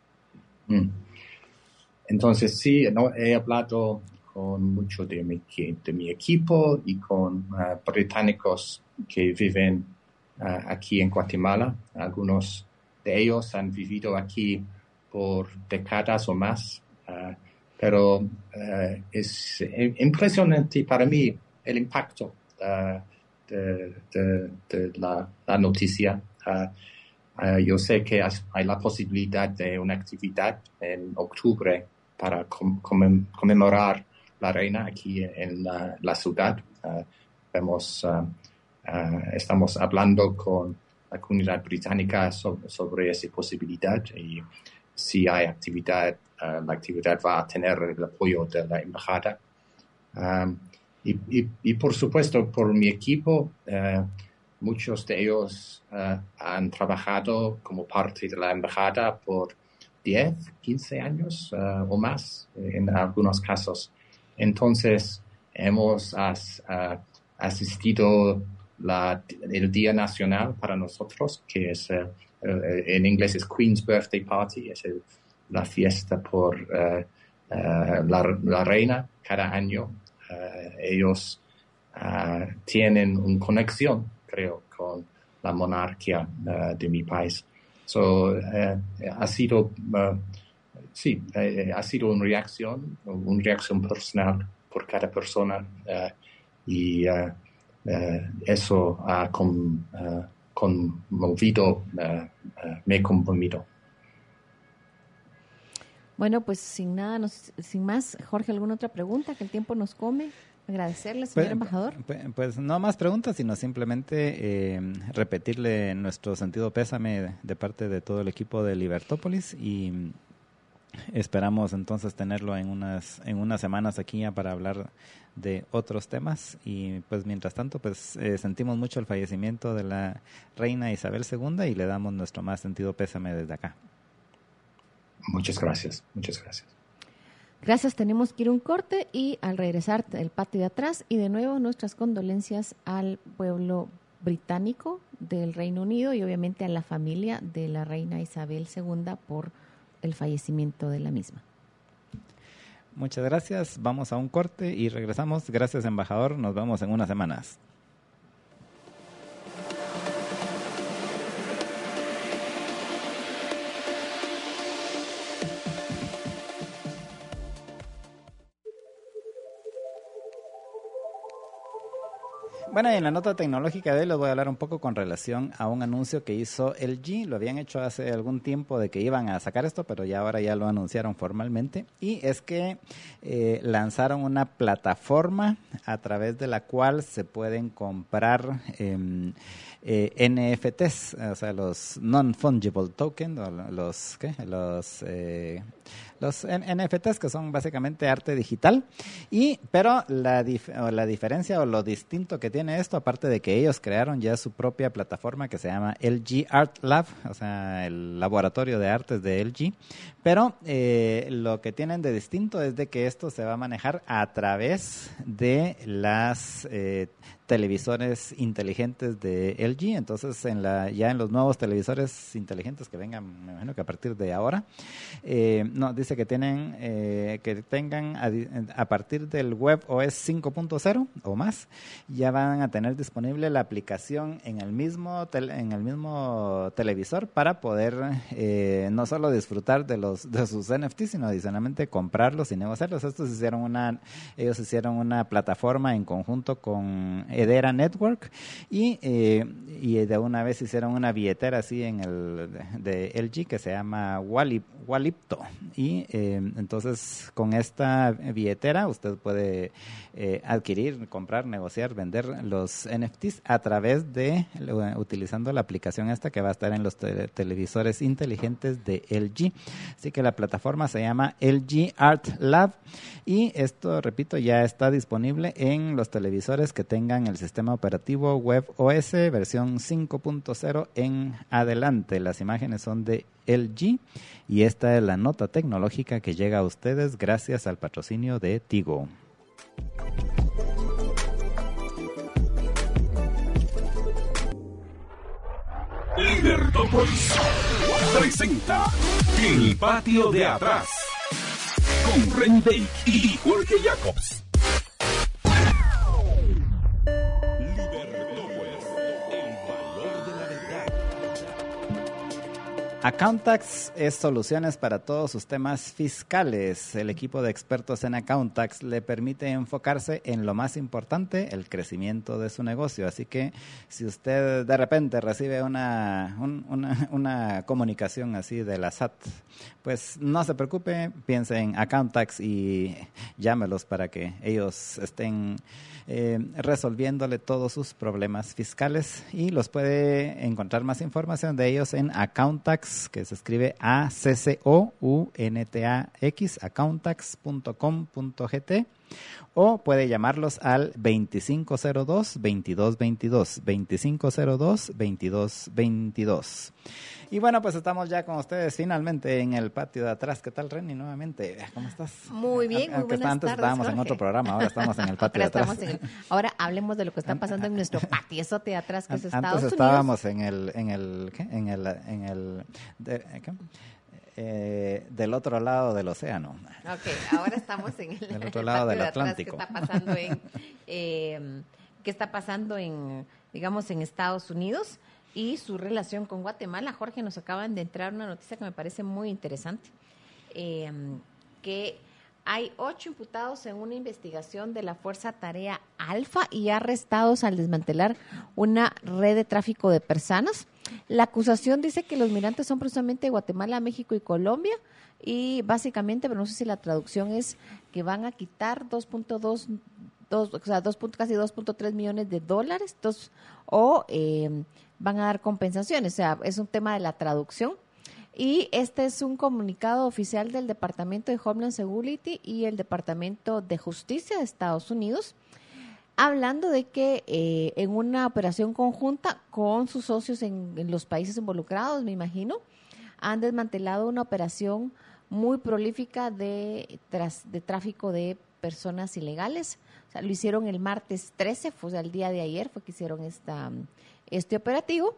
Mm. Entonces, sí, no, he hablado con mucho de mi, de mi equipo y con uh, británicos que viven uh, aquí en Guatemala. Algunos de ellos han vivido aquí por décadas o más, uh, pero uh, es impresionante para mí el impacto uh, de, de, de la, la noticia. Uh, uh, yo sé que hay la posibilidad de una actividad en octubre para com- com- conmemorar la reina aquí en la, la ciudad. Uh, vemos, uh, uh, estamos hablando con la comunidad británica sobre, sobre esa posibilidad y si hay actividad, uh, la actividad va a tener el apoyo de la embajada. Um, y, y, y por supuesto, por mi equipo, uh, muchos de ellos uh, han trabajado como parte de la embajada por diez, quince años uh, o más en algunos casos. Entonces, hemos as, uh, asistido la, el Día Nacional para nosotros, que es, uh, uh, en inglés es Queen's Birthday Party, es el, la fiesta por uh, uh, la, la reina cada año. Uh, ellos uh, tienen una conexión, creo, con la monarquía uh, de mi país. So, uh, ha sido... Uh, Sí, eh, ha sido una reacción, una reacción personal por cada persona uh, y uh, uh, eso ha con, uh, conmovido, uh, uh, me conmovido. Bueno, pues sin nada, nos, sin más, Jorge, ¿alguna otra pregunta? Que el tiempo nos come. Agradecerle, señor pues, embajador. Pues, pues no más preguntas, sino simplemente eh, repetirle nuestro sentido pésame de, de parte de todo el equipo de Libertópolis y esperamos entonces tenerlo en unas en unas semanas aquí ya para hablar de otros temas y pues mientras tanto pues eh, sentimos mucho el fallecimiento de la reina Isabel segunda y le damos nuestro más sentido pésame desde acá. Muchas gracias, muchas gracias. Gracias, tenemos que ir a un corte y al regresar el patio de atrás y de nuevo nuestras condolencias al pueblo británico del Reino Unido y obviamente a la familia de la reina Isabel segunda por el fallecimiento de la misma. Muchas gracias, vamos a un corte y regresamos. Gracias, embajador, nos vemos en unas semanas. Bueno, y en la nota tecnológica de hoy les voy a hablar un poco con relación a un anuncio que hizo L G. Lo habían hecho hace algún tiempo de que iban a sacar esto, pero ya ahora ya lo anunciaron formalmente. Y es que eh, lanzaron una plataforma a través de la cual se pueden comprar eh, eh, N F Ts, o sea, los non-fungible tokens, o los, ¿qué? Los... Eh, Los N F Ts, que son básicamente arte digital, y pero la, dif- o la diferencia o lo distinto que tiene esto, aparte de que ellos crearon ya su propia plataforma que se llama L G Art Lab, o sea, el laboratorio de artes de L G, pero eh, lo que tienen de distinto es de que esto se va a manejar a través de las eh, televisores inteligentes de L G. Entonces, en la, ya en los nuevos televisores inteligentes que vengan, me imagino que a partir de ahora, eh, no, dice que tienen eh, que tengan a, a partir del web O S cinco punto cero o más, ya van a tener disponible la aplicación en el mismo tel, en el mismo televisor para poder eh, no solo disfrutar de los de sus N F Ts, sino adicionalmente comprarlos y negociarlos. Estos hicieron una, ellos hicieron una plataforma en conjunto con Hedera Network y, eh, y de una vez hicieron una billetera así en el de, de L G que se llama Walip, Walipto y eh, entonces con esta billetera usted puede eh, adquirir, comprar, negociar, vender los N F Ts a través de uh, utilizando la aplicación esta que va a estar en los te- televisores inteligentes de L G. Así que la plataforma se llama L G Art Lab y esto, repito, ya está disponible en los televisores que tengan el sistema operativo WebOS versión cinco punto cero en adelante. Las imágenes son de L G y esta es la nota tecnológica que llega a ustedes gracias al patrocinio de Tigo. Libertópolis presenta El Patio de Atrás con Ren Day y Jorge Jacobs. Libertópolis, el valor de la verdad. Accountax es soluciones para todos sus temas fiscales. El equipo de expertos en Accountax le permite enfocarse en lo más importante, el crecimiento de su negocio. Así que si usted de repente recibe una, un, una, una comunicación así de la S A T, pues no se preocupe, piense en Accountax y llámelos para que ellos estén eh, resolviéndole todos sus problemas fiscales, y los puede encontrar más información de ellos en Accountax, que se escribe A C C O U N T A X, accountax punto com punto g t, o puede llamarlos al veinticinco cero dos, veintidós veintidós, veinticinco cero dos, veintidós veintidós. Y bueno, pues estamos ya con ustedes finalmente en el patio de atrás. ¿Qué tal, Reni, nuevamente? ¿Cómo estás? Muy bien, muy buenas antes tardes, estábamos Jorge. en otro programa, ahora estamos en el patio ahora de atrás. Estamos en el, ahora hablemos de lo que está pasando en nuestro patiezote de atrás, que es Estados Antes Unidos. estábamos en el, en el, ¿qué? En el, en el, de, ¿qué? Eh, del otro lado del océano. Ok, ahora estamos en el, del otro el lado patio del de atrás. Atlántico. ¿Qué está pasando en, eh, qué está pasando en, digamos, en Estados Unidos y su relación con Guatemala? Jorge, nos acaban de entrar una noticia que me parece muy interesante, eh, que hay ocho imputados en una investigación de la Fuerza Tarea Alfa y arrestados al desmantelar una red de tráfico de personas. La acusación dice que los migrantes son precisamente Guatemala, México y Colombia, y básicamente, pero no sé si la traducción es que van a quitar dos punto dos, dos, o sea, dos, casi dos punto tres millones de dólares, dos, o eh, van a dar compensaciones. O sea, es un tema de la traducción. Y este es un comunicado oficial del Departamento de Homeland Security y el Departamento de Justicia de Estados Unidos, hablando de que eh, en una operación conjunta con sus socios en, en los países involucrados, me imagino, han desmantelado una operación muy prolífica de, tras, de tráfico de personas ilegales. O sea, lo hicieron el martes trece, fue, o sea, el día de ayer fue que hicieron esta, este operativo.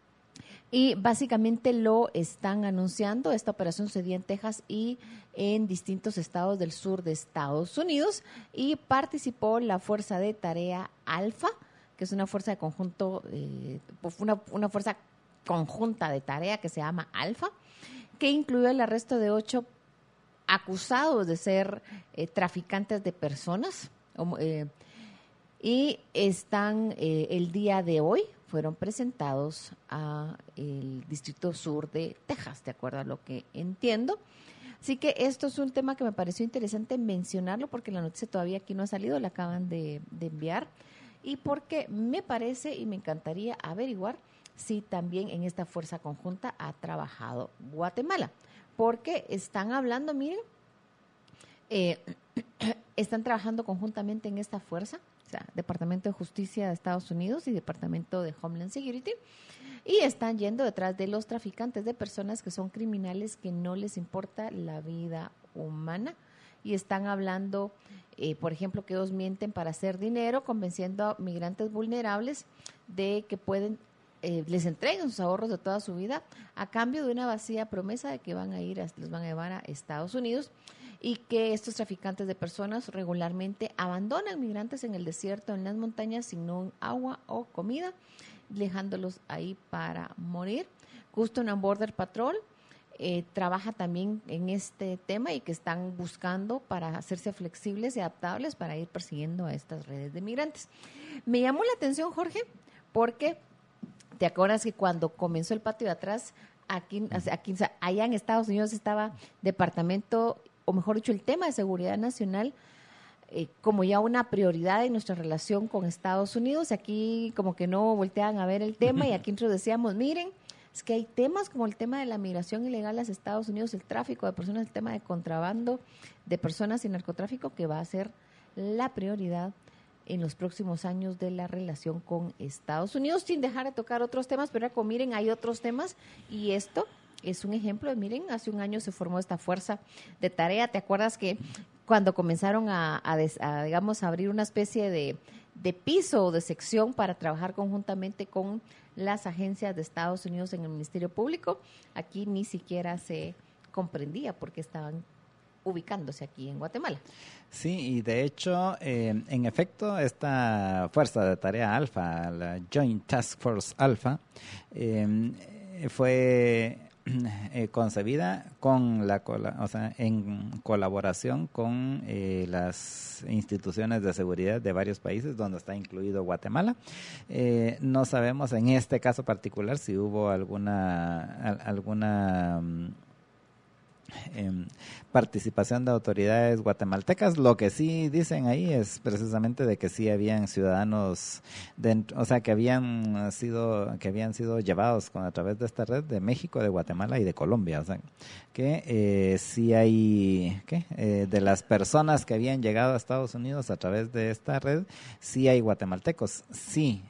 Y básicamente lo están anunciando. Esta operación sucedía en Texas y en distintos estados del sur de Estados Unidos, y participó la Fuerza de Tarea Alfa, que es una fuerza de conjunto, eh, una, una fuerza conjunta de tarea que se llama Alfa, que incluyó el arresto de ocho acusados de ser eh, traficantes de personas, eh, y están eh, el día de hoy fueron presentados a el Distrito Sur de Texas, de acuerdo a lo que entiendo. Así que esto es un tema que me pareció interesante mencionarlo, porque la noticia todavía aquí no ha salido, la acaban de, de enviar, y porque me parece y me encantaría averiguar si también en esta fuerza conjunta ha trabajado Guatemala, porque están hablando, miren, eh, están trabajando conjuntamente en esta fuerza, o sea, Departamento de Justicia de Estados Unidos y Departamento de Homeland Security, y están yendo detrás de los traficantes de personas que son criminales, que no les importa la vida humana, y están hablando, eh, por ejemplo, que ellos mienten para hacer dinero, convenciendo a migrantes vulnerables de que pueden, eh, les entreguen sus ahorros de toda su vida a cambio de una vacía promesa de que van a ir, a, los van a llevar a Estados Unidos, y que estos traficantes de personas regularmente abandonan migrantes en el desierto, en las montañas, sin un agua o comida, dejándolos ahí para morir. Customs and Border Patrol eh, trabaja también en este tema, y que están buscando para hacerse flexibles y adaptables para ir persiguiendo a estas redes de migrantes. Me llamó la atención, Jorge, porque te acuerdas que cuando comenzó el patio de atrás, aquí, aquí allá en Estados Unidos estaba departamento, o mejor dicho, el tema de seguridad nacional eh, como ya una prioridad en nuestra relación con Estados Unidos. Aquí como que no volteaban a ver el tema, y aquí nosotros decíamos, miren, es que hay temas como el tema de la migración ilegal a Estados Unidos, el tráfico de personas, el tema de contrabando de personas y narcotráfico, que va a ser la prioridad en los próximos años de la relación con Estados Unidos, sin dejar de tocar otros temas, pero como miren, hay otros temas y esto es un ejemplo. Miren, hace un año se formó esta fuerza de tarea. ¿Te acuerdas que cuando comenzaron a, a, des, a digamos, a abrir una especie de, de piso o de sección para trabajar conjuntamente con las agencias de Estados Unidos en el Ministerio Público? Aquí ni siquiera se comprendía por qué estaban ubicándose aquí en Guatemala. Sí, y de hecho, eh, en efecto, esta fuerza de tarea Alfa, la Joint Task Force Alfa, eh, fue eh, concebida con la, o sea, en colaboración con eh, las instituciones de seguridad de varios países, donde está incluido Guatemala. Eh, no sabemos en este caso particular si hubo alguna alguna Eh, participación de autoridades guatemaltecas. Lo que sí dicen ahí es precisamente de que sí habían ciudadanos dentro, o sea, que habían sido que habían sido llevados con, a través de esta red de México, de Guatemala y de Colombia. O sea, que eh, sí hay ¿qué? Eh, de las personas que habían llegado a Estados Unidos a través de esta red, sí hay guatemaltecos. Sí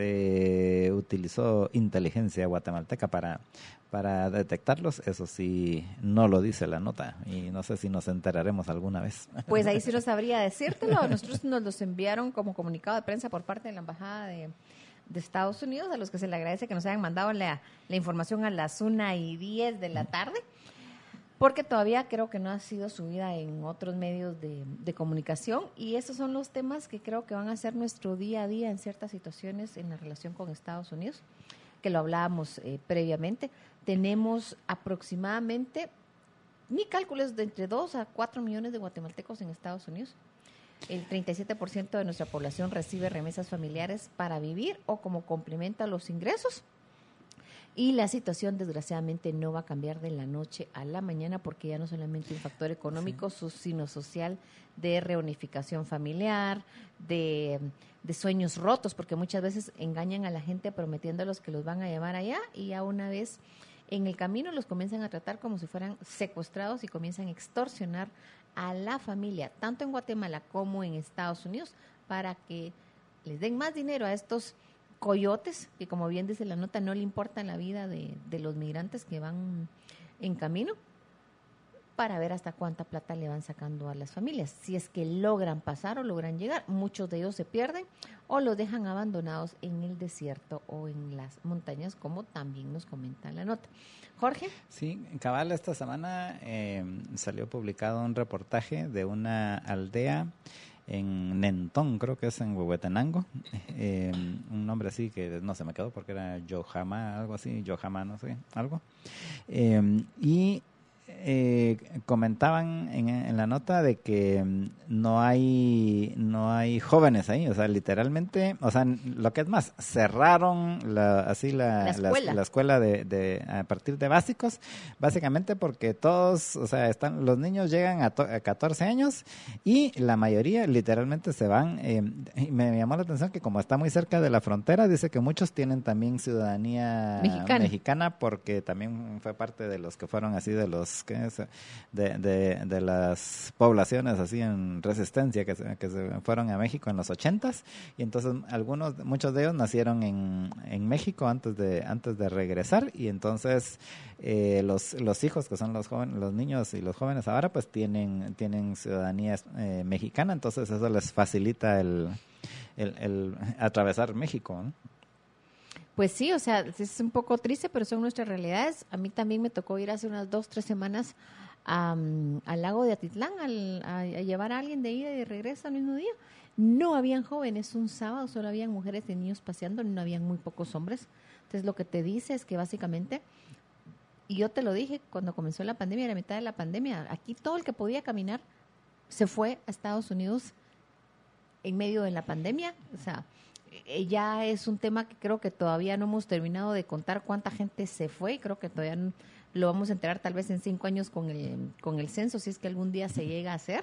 se utilizó inteligencia guatemalteca para para detectarlos. Eso sí, no lo dice la nota y no sé si nos enteraremos alguna vez. Pues ahí sí no sabría decírtelo. Nosotros nos los enviaron como comunicado de prensa por parte de la Embajada de, de Estados Unidos, a los que se le agradece que nos hayan mandado la, la información a las una y diez de la tarde, porque todavía creo que no ha sido subida en otros medios de, de comunicación, y esos son los temas que creo que van a ser nuestro día a día en ciertas situaciones en la relación con Estados Unidos, que lo hablábamos eh, previamente. Tenemos aproximadamente, mi cálculo es de entre dos a cuatro millones de guatemaltecos en Estados Unidos. El treinta y siete por ciento de nuestra población recibe remesas familiares para vivir o como complemento a los ingresos. Y la situación, desgraciadamente, no va a cambiar de la noche a la mañana, porque ya no solamente un factor económico, sí, sino social, de reunificación familiar, de, de sueños rotos, porque muchas veces engañan a la gente prometiéndolos que los van a llevar allá, y ya una vez en el camino los comienzan a tratar como si fueran secuestrados y comienzan a extorsionar a la familia, tanto en Guatemala como en Estados Unidos, para que les den más dinero a estos coyotes, que como bien dice la nota, no le importa la vida de, de los migrantes que van en camino, para ver hasta cuánta plata le van sacando a las familias. Si es que logran pasar o logran llegar, muchos de ellos se pierden o los dejan abandonados en el desierto o en las montañas, como también nos comenta la nota. Jorge. Sí, cabal, esta semana eh, salió publicado un reportaje de una aldea en Nentón, creo que es en Huehuetenango, eh, un nombre así que no se me quedó porque era Yohama, algo así, Yohama, no sé, algo. Eh, y eh, comentaban en, en la nota de que no hay no hay jóvenes ahí, o sea, literalmente, o sea, lo que es más, cerraron la, así la, la escuela, la, la escuela de, de a partir de básicos, básicamente porque todos, o sea, están los niños llegan a, to, a catorce años y la mayoría literalmente se van. Eh, y me llamó la atención que como está muy cerca de la frontera, dice que muchos tienen también ciudadanía mexicana, mexicana porque también fue parte de los que fueron así de los que es, de, de, de las poblaciones así en resistencia que se, que se fueron a México en los ochentas, y entonces algunos, muchos de ellos nacieron en, en México antes de antes de regresar, y entonces eh, los los hijos que son los jóvenes, los niños y los jóvenes ahora pues tienen tienen ciudadanía eh, mexicana, entonces eso les facilita el el, el atravesar México, ¿no? Pues sí, o sea, es un poco triste, pero son nuestras realidades. A mí también me tocó ir hace unas dos, tres semanas a, al lago de Atitlán al, a, a llevar a alguien de ida y de regreso al mismo día. No habían jóvenes, un sábado solo habían mujeres y niños paseando, no habían muy pocos hombres. Entonces lo que te dice es que básicamente, y yo te lo dije cuando comenzó la pandemia, a la mitad de la pandemia, aquí todo el que podía caminar se fue a Estados Unidos en medio de la pandemia. O sea, ya es un tema que creo que todavía no hemos terminado de contar cuánta gente se fue, y creo que todavía no, lo vamos a enterar tal vez en cinco años con el, con el censo, si es que algún día se llega a hacer.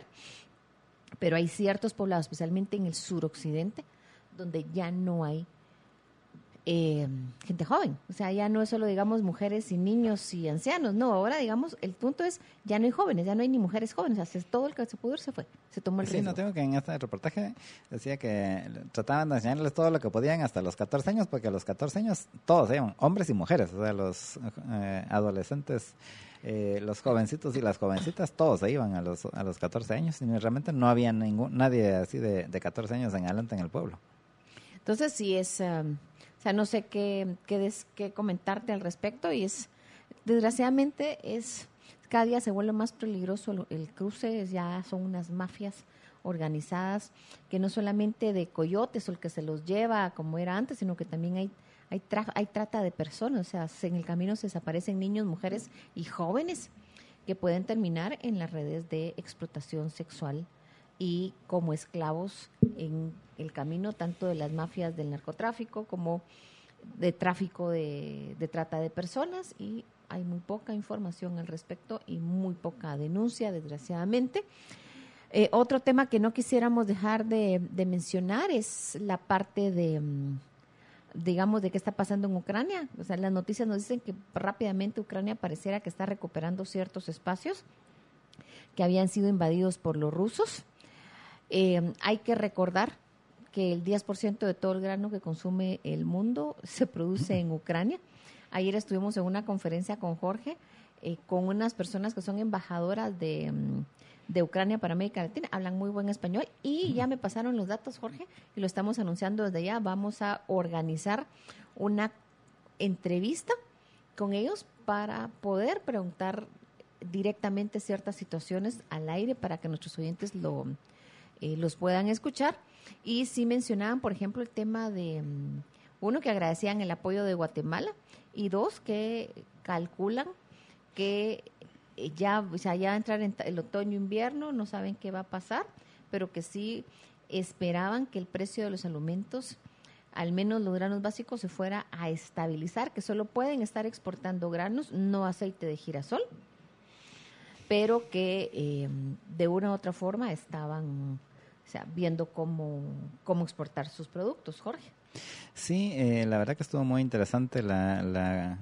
Pero hay ciertos poblados, especialmente en el suroccidente, donde ya no hay eh, gente joven. O sea, ya no es solo, digamos, mujeres y niños y ancianos. No, ahora, digamos, el punto es, ya no hay jóvenes, ya no hay ni mujeres jóvenes. O sea, todo el que se pudo ir se fue, se tomó el Sí, riesgo. no tengo que en este reportaje decía que trataban de enseñarles todo lo que podían hasta los catorce años, porque a los catorce años todos eran hombres y mujeres, o sea, los eh, adolescentes, eh, los jovencitos y las jovencitas, todos se iban a los a los catorce años y realmente no había ningún nadie así de, de catorce años en adelante en el pueblo. Entonces, sí es, um, o sea, no sé qué, qué, des, qué comentarte al respecto y es, desgraciadamente, es cada día se vuelve más peligroso el, el cruce, ya son unas mafias organizadas que no solamente de coyotes o el que se los lleva como era antes, sino que también hay hay, tra hay trata de personas, o sea, en el camino se desaparecen niños, mujeres y jóvenes que pueden terminar en las redes de explotación sexual y como esclavos en el camino tanto de las mafias del narcotráfico como de tráfico de, de trata de personas, y hay muy poca información al respecto y muy poca denuncia, desgraciadamente. Eh, otro tema que no quisiéramos dejar de, de mencionar es la parte de, digamos, de qué está pasando en Ucrania. O sea, las noticias nos dicen que rápidamente Ucrania pareciera que está recuperando ciertos espacios que habían sido invadidos por los rusos. Eh, hay que recordar que el diez por ciento de todo el grano que consume el mundo se produce en Ucrania. Ayer estuvimos en una conferencia con Jorge, eh, con unas personas que son embajadoras de, de Ucrania para América Latina, hablan muy buen español y ya me pasaron los datos, Jorge, y lo estamos anunciando desde allá. Vamos a organizar una entrevista con ellos para poder preguntar directamente ciertas situaciones al aire para que nuestros oyentes lo eh, los puedan escuchar. Y sí mencionaban, por ejemplo, el tema de, um, uno, que agradecían el apoyo de Guatemala, y dos, que calculan que ya, o sea, ya va a entrar en el otoño-invierno, no saben qué va a pasar, pero que sí esperaban que el precio de los alimentos, al menos los granos básicos, se fuera a estabilizar, que solo pueden estar exportando granos, no aceite de girasol, pero que eh, de una u otra forma estaban, o sea, viendo cómo, cómo exportar sus productos. Jorge. Sí, eh, la verdad que estuvo muy interesante la, la,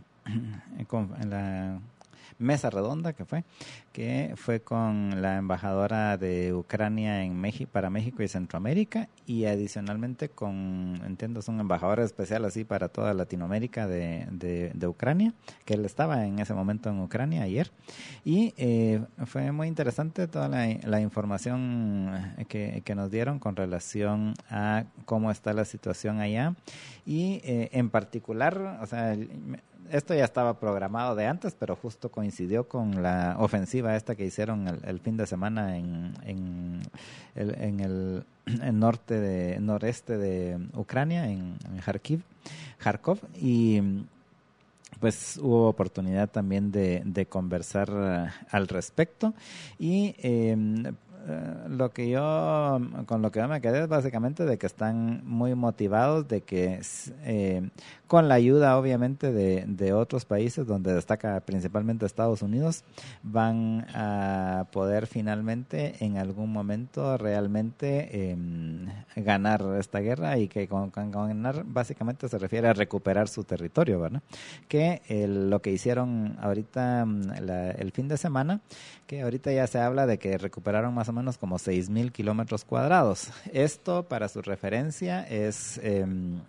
la mesa redonda que fue, que fue con la embajadora de Ucrania en México, para México y Centroamérica, y adicionalmente con, entiendo, es un embajador especial así para toda Latinoamérica de, de, de Ucrania, que él estaba en ese momento en Ucrania ayer, y eh, fue muy interesante toda la, la información que, que nos dieron con relación a cómo está la situación allá, y eh, en particular, o sea, esto ya estaba programado de antes, pero justo coincidió con la ofensiva esta que hicieron el, el fin de semana en, en el, en el en norte de noreste de Ucrania, en, en Kharkiv, Kharkov, y pues hubo oportunidad también de, de conversar uh, al respecto, y eh, Uh, lo que yo con lo que yo me quedé es básicamente de que están muy motivados de que eh, con la ayuda obviamente de, de otros países donde destaca principalmente Estados Unidos, van a poder finalmente en algún momento realmente eh, ganar esta guerra, y que con, con ganar básicamente se refiere a recuperar su territorio, ¿verdad? Que eh, lo que hicieron ahorita la, el fin de semana, que ahorita ya se habla de que recuperaron más o menos como seis mil kilómetros cuadrados. Esto, para su referencia, es eh,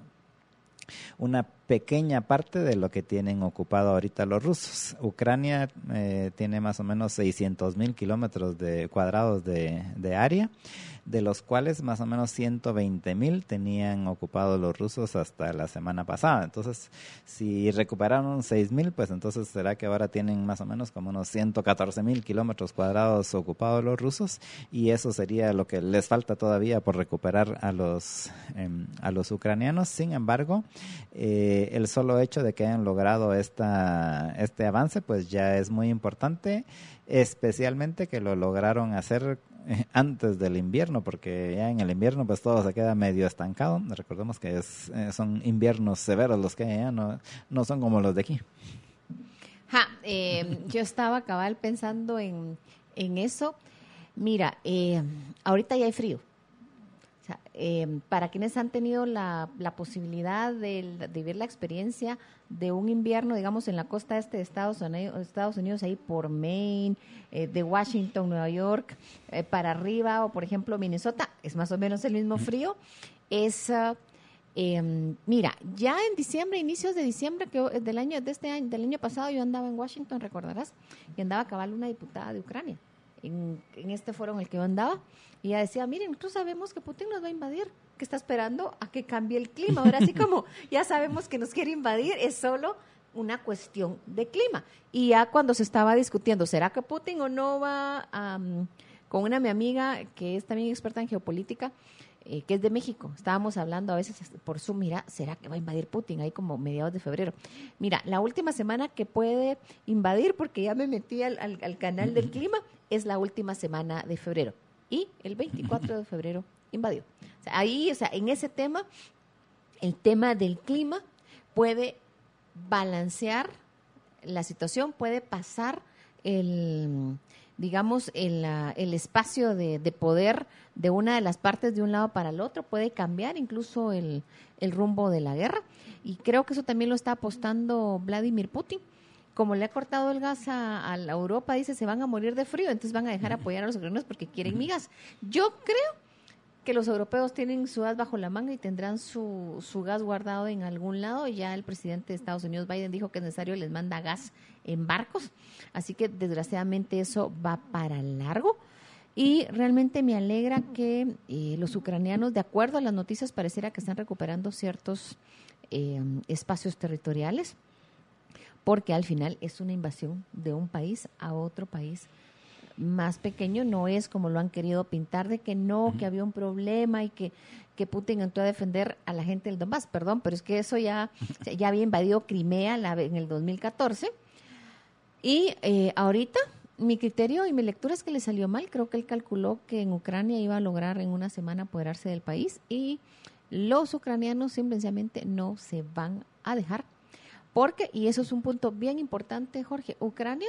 una pequeña parte de lo que tienen ocupado ahorita los rusos. Ucrania eh, tiene más o menos seiscientos mil kilómetros de cuadrados de, de área, de los cuales más o menos ciento veinte mil tenían ocupados los rusos hasta la semana pasada. Entonces, si recuperaron seis mil, pues entonces será que ahora tienen más o menos como unos ciento catorce mil kilómetros cuadrados ocupados los rusos, y eso sería lo que les falta todavía por recuperar a los, eh, a los ucranianos. Sin embargo, eh, el solo hecho de que hayan logrado esta, este avance, pues ya es muy importante, especialmente que lo lograron hacer antes del invierno, porque ya en el invierno pues todo se queda medio estancado. Recordemos que es, eh, son inviernos severos los que hay allá, no, no son como los de aquí. Ja, eh, yo estaba cabal pensando en, en eso. Mira, eh, ahorita ya hay frío. O sea, eh, para quienes han tenido la, la posibilidad de, de vivir la experiencia de un invierno, digamos, en la costa este de Estados Unidos, Estados Unidos ahí por Maine, eh, de Washington, Nueva York, eh, para arriba, o por ejemplo Minnesota, es más o menos el mismo frío, es... Uh, Eh, mira, ya en diciembre, inicios de diciembre que del año de este año, del año pasado, yo andaba en Washington, recordarás, y andaba a cabal una diputada de Ucrania en, en este foro en el que yo andaba, y ella decía, miren, nosotros sabemos que Putin nos va a invadir, que está esperando a que cambie el clima. Ahora sí, como ya sabemos que nos quiere invadir, es solo una cuestión de clima. Y ya cuando se estaba discutiendo, ¿será que Putin o no va um, con una mi amiga que es también experta en geopolítica, Eh, que es de México, estábamos hablando a veces por Zoom, mira, ¿será que va a invadir Putin ahí como mediados de febrero? Mira, la última semana que puede invadir, porque ya me metí al, al, al canal del clima, es la última semana de febrero, y el veinticuatro de febrero invadió. O sea, ahí, o sea, en ese tema, el tema del clima puede balancear la situación, puede pasar el... digamos, el, el espacio de, de poder de una de las partes de un lado para el otro, puede cambiar incluso el, el rumbo de la guerra, y creo que eso también lo está apostando Vladimir Putin. Como le ha cortado el gas a, a la Europa, dice, se van a morir de frío, entonces van a dejar apoyar a los ucranianos porque quieren mi gas. Yo creo que los europeos tienen su gas bajo la manga y tendrán su, su gas guardado en algún lado. Ya el presidente de Estados Unidos, Biden, dijo que es necesario, les manda gas en barcos, así que desgraciadamente eso va para largo, y realmente me alegra que eh, los ucranianos, de acuerdo a las noticias, pareciera que están recuperando ciertos eh, espacios territoriales, porque al final es una invasión de un país a otro país más pequeño. No es como lo han querido pintar, de que no, uh-huh. que había un problema y que, que Putin entró a defender a la gente del Donbass. Perdón, pero es que eso ya, ya había invadido Crimea la, en el dos mil catorce. Y eh, ahorita mi criterio y mi lectura es que le salió mal. Creo que él calculó que en Ucrania iba a lograr en una semana apoderarse del país, y los ucranianos simplemente no se van a dejar. Porque, y eso es un punto bien importante, Jorge, Ucrania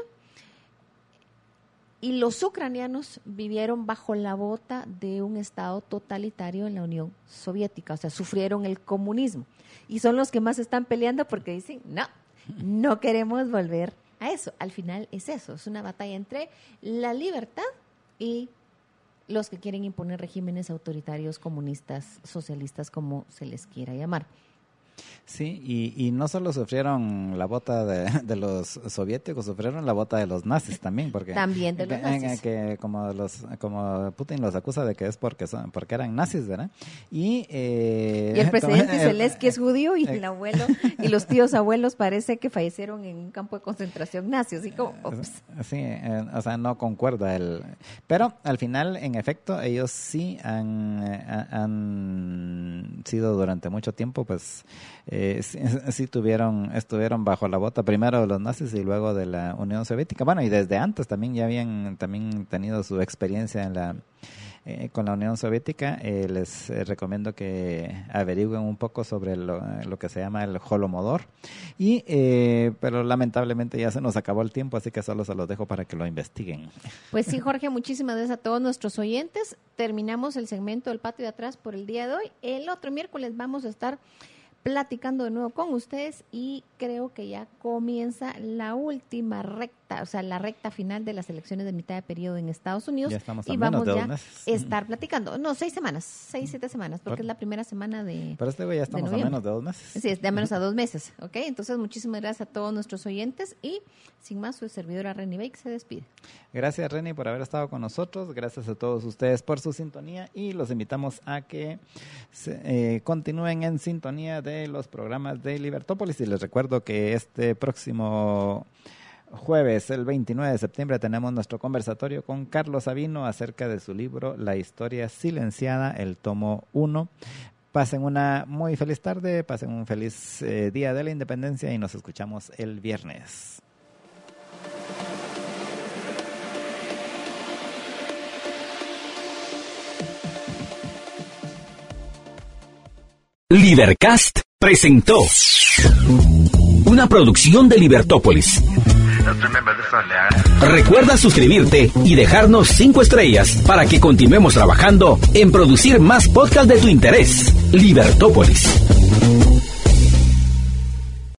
y los ucranianos vivieron bajo la bota de un estado totalitario en la Unión Soviética, o sea, sufrieron el comunismo, y son los que más están peleando porque dicen, no, no queremos volver a eso. Al final es eso, es una batalla entre la libertad y los que quieren imponer regímenes autoritarios, comunistas, socialistas, como se les quiera llamar. Sí, y, y no solo sufrieron la bota de, de los soviéticos, sufrieron la bota de los nazis también, porque también de los que, nazis. que como los como Putin los acusa de que es porque son porque eran nazis, ¿verdad? Y, eh, y el presidente como, Zelensky es judío, y el abuelo y los tíos abuelos parece que fallecieron en un campo de concentración nazi, así como ups. Sí, eh, o sea, no concuerda el, pero al final, en efecto, ellos sí han, han, han sido durante mucho tiempo, pues Eh, sí, sí tuvieron, estuvieron bajo la bota primero de los nazis y luego de la Unión Soviética. Bueno, y desde antes también ya habían también tenido su experiencia en la eh, con la Unión Soviética. Eh, les eh, recomiendo que averigüen un poco sobre lo, lo que se llama el Holodomor. Y eh, pero lamentablemente ya se nos acabó el tiempo, así que solo se los dejo para que lo investiguen. Pues sí, Jorge, muchísimas gracias a todos nuestros oyentes. Terminamos el segmento del patio de atrás por el día de hoy. El otro miércoles vamos a estar platicando de nuevo con ustedes, y creo que ya comienza la última recta, o sea, la recta final de las elecciones de mitad de periodo en Estados Unidos. Ya estamos a y menos vamos de ya dos meses. a estar platicando. No, seis semanas, seis, siete semanas, porque Por, es la primera semana de Pero este ya estamos a menos de dos meses. Sí, es de menos a dos meses, ¿ok? Entonces, muchísimas gracias a todos nuestros oyentes, y sin más, su servidora Reni Bake se despide. Gracias, Reni, por haber estado con nosotros. Gracias a todos ustedes por su sintonía, y los invitamos a que se, eh, continúen en sintonía de los programas de Libertópolis. Y les recuerdo que este próximo jueves, el veintinueve de septiembre, tenemos nuestro conversatorio con Carlos Sabino acerca de su libro La Historia Silenciada, el tomo uno. Pasen una muy feliz tarde, pasen un feliz eh, día de la independencia, y nos escuchamos el viernes. Libercast presentó una producción de Libertópolis. Just remember this Sunday, Recuerda suscribirte y dejarnos cinco estrellas para que continuemos trabajando en producir más podcasts de tu interés. Libertópolis.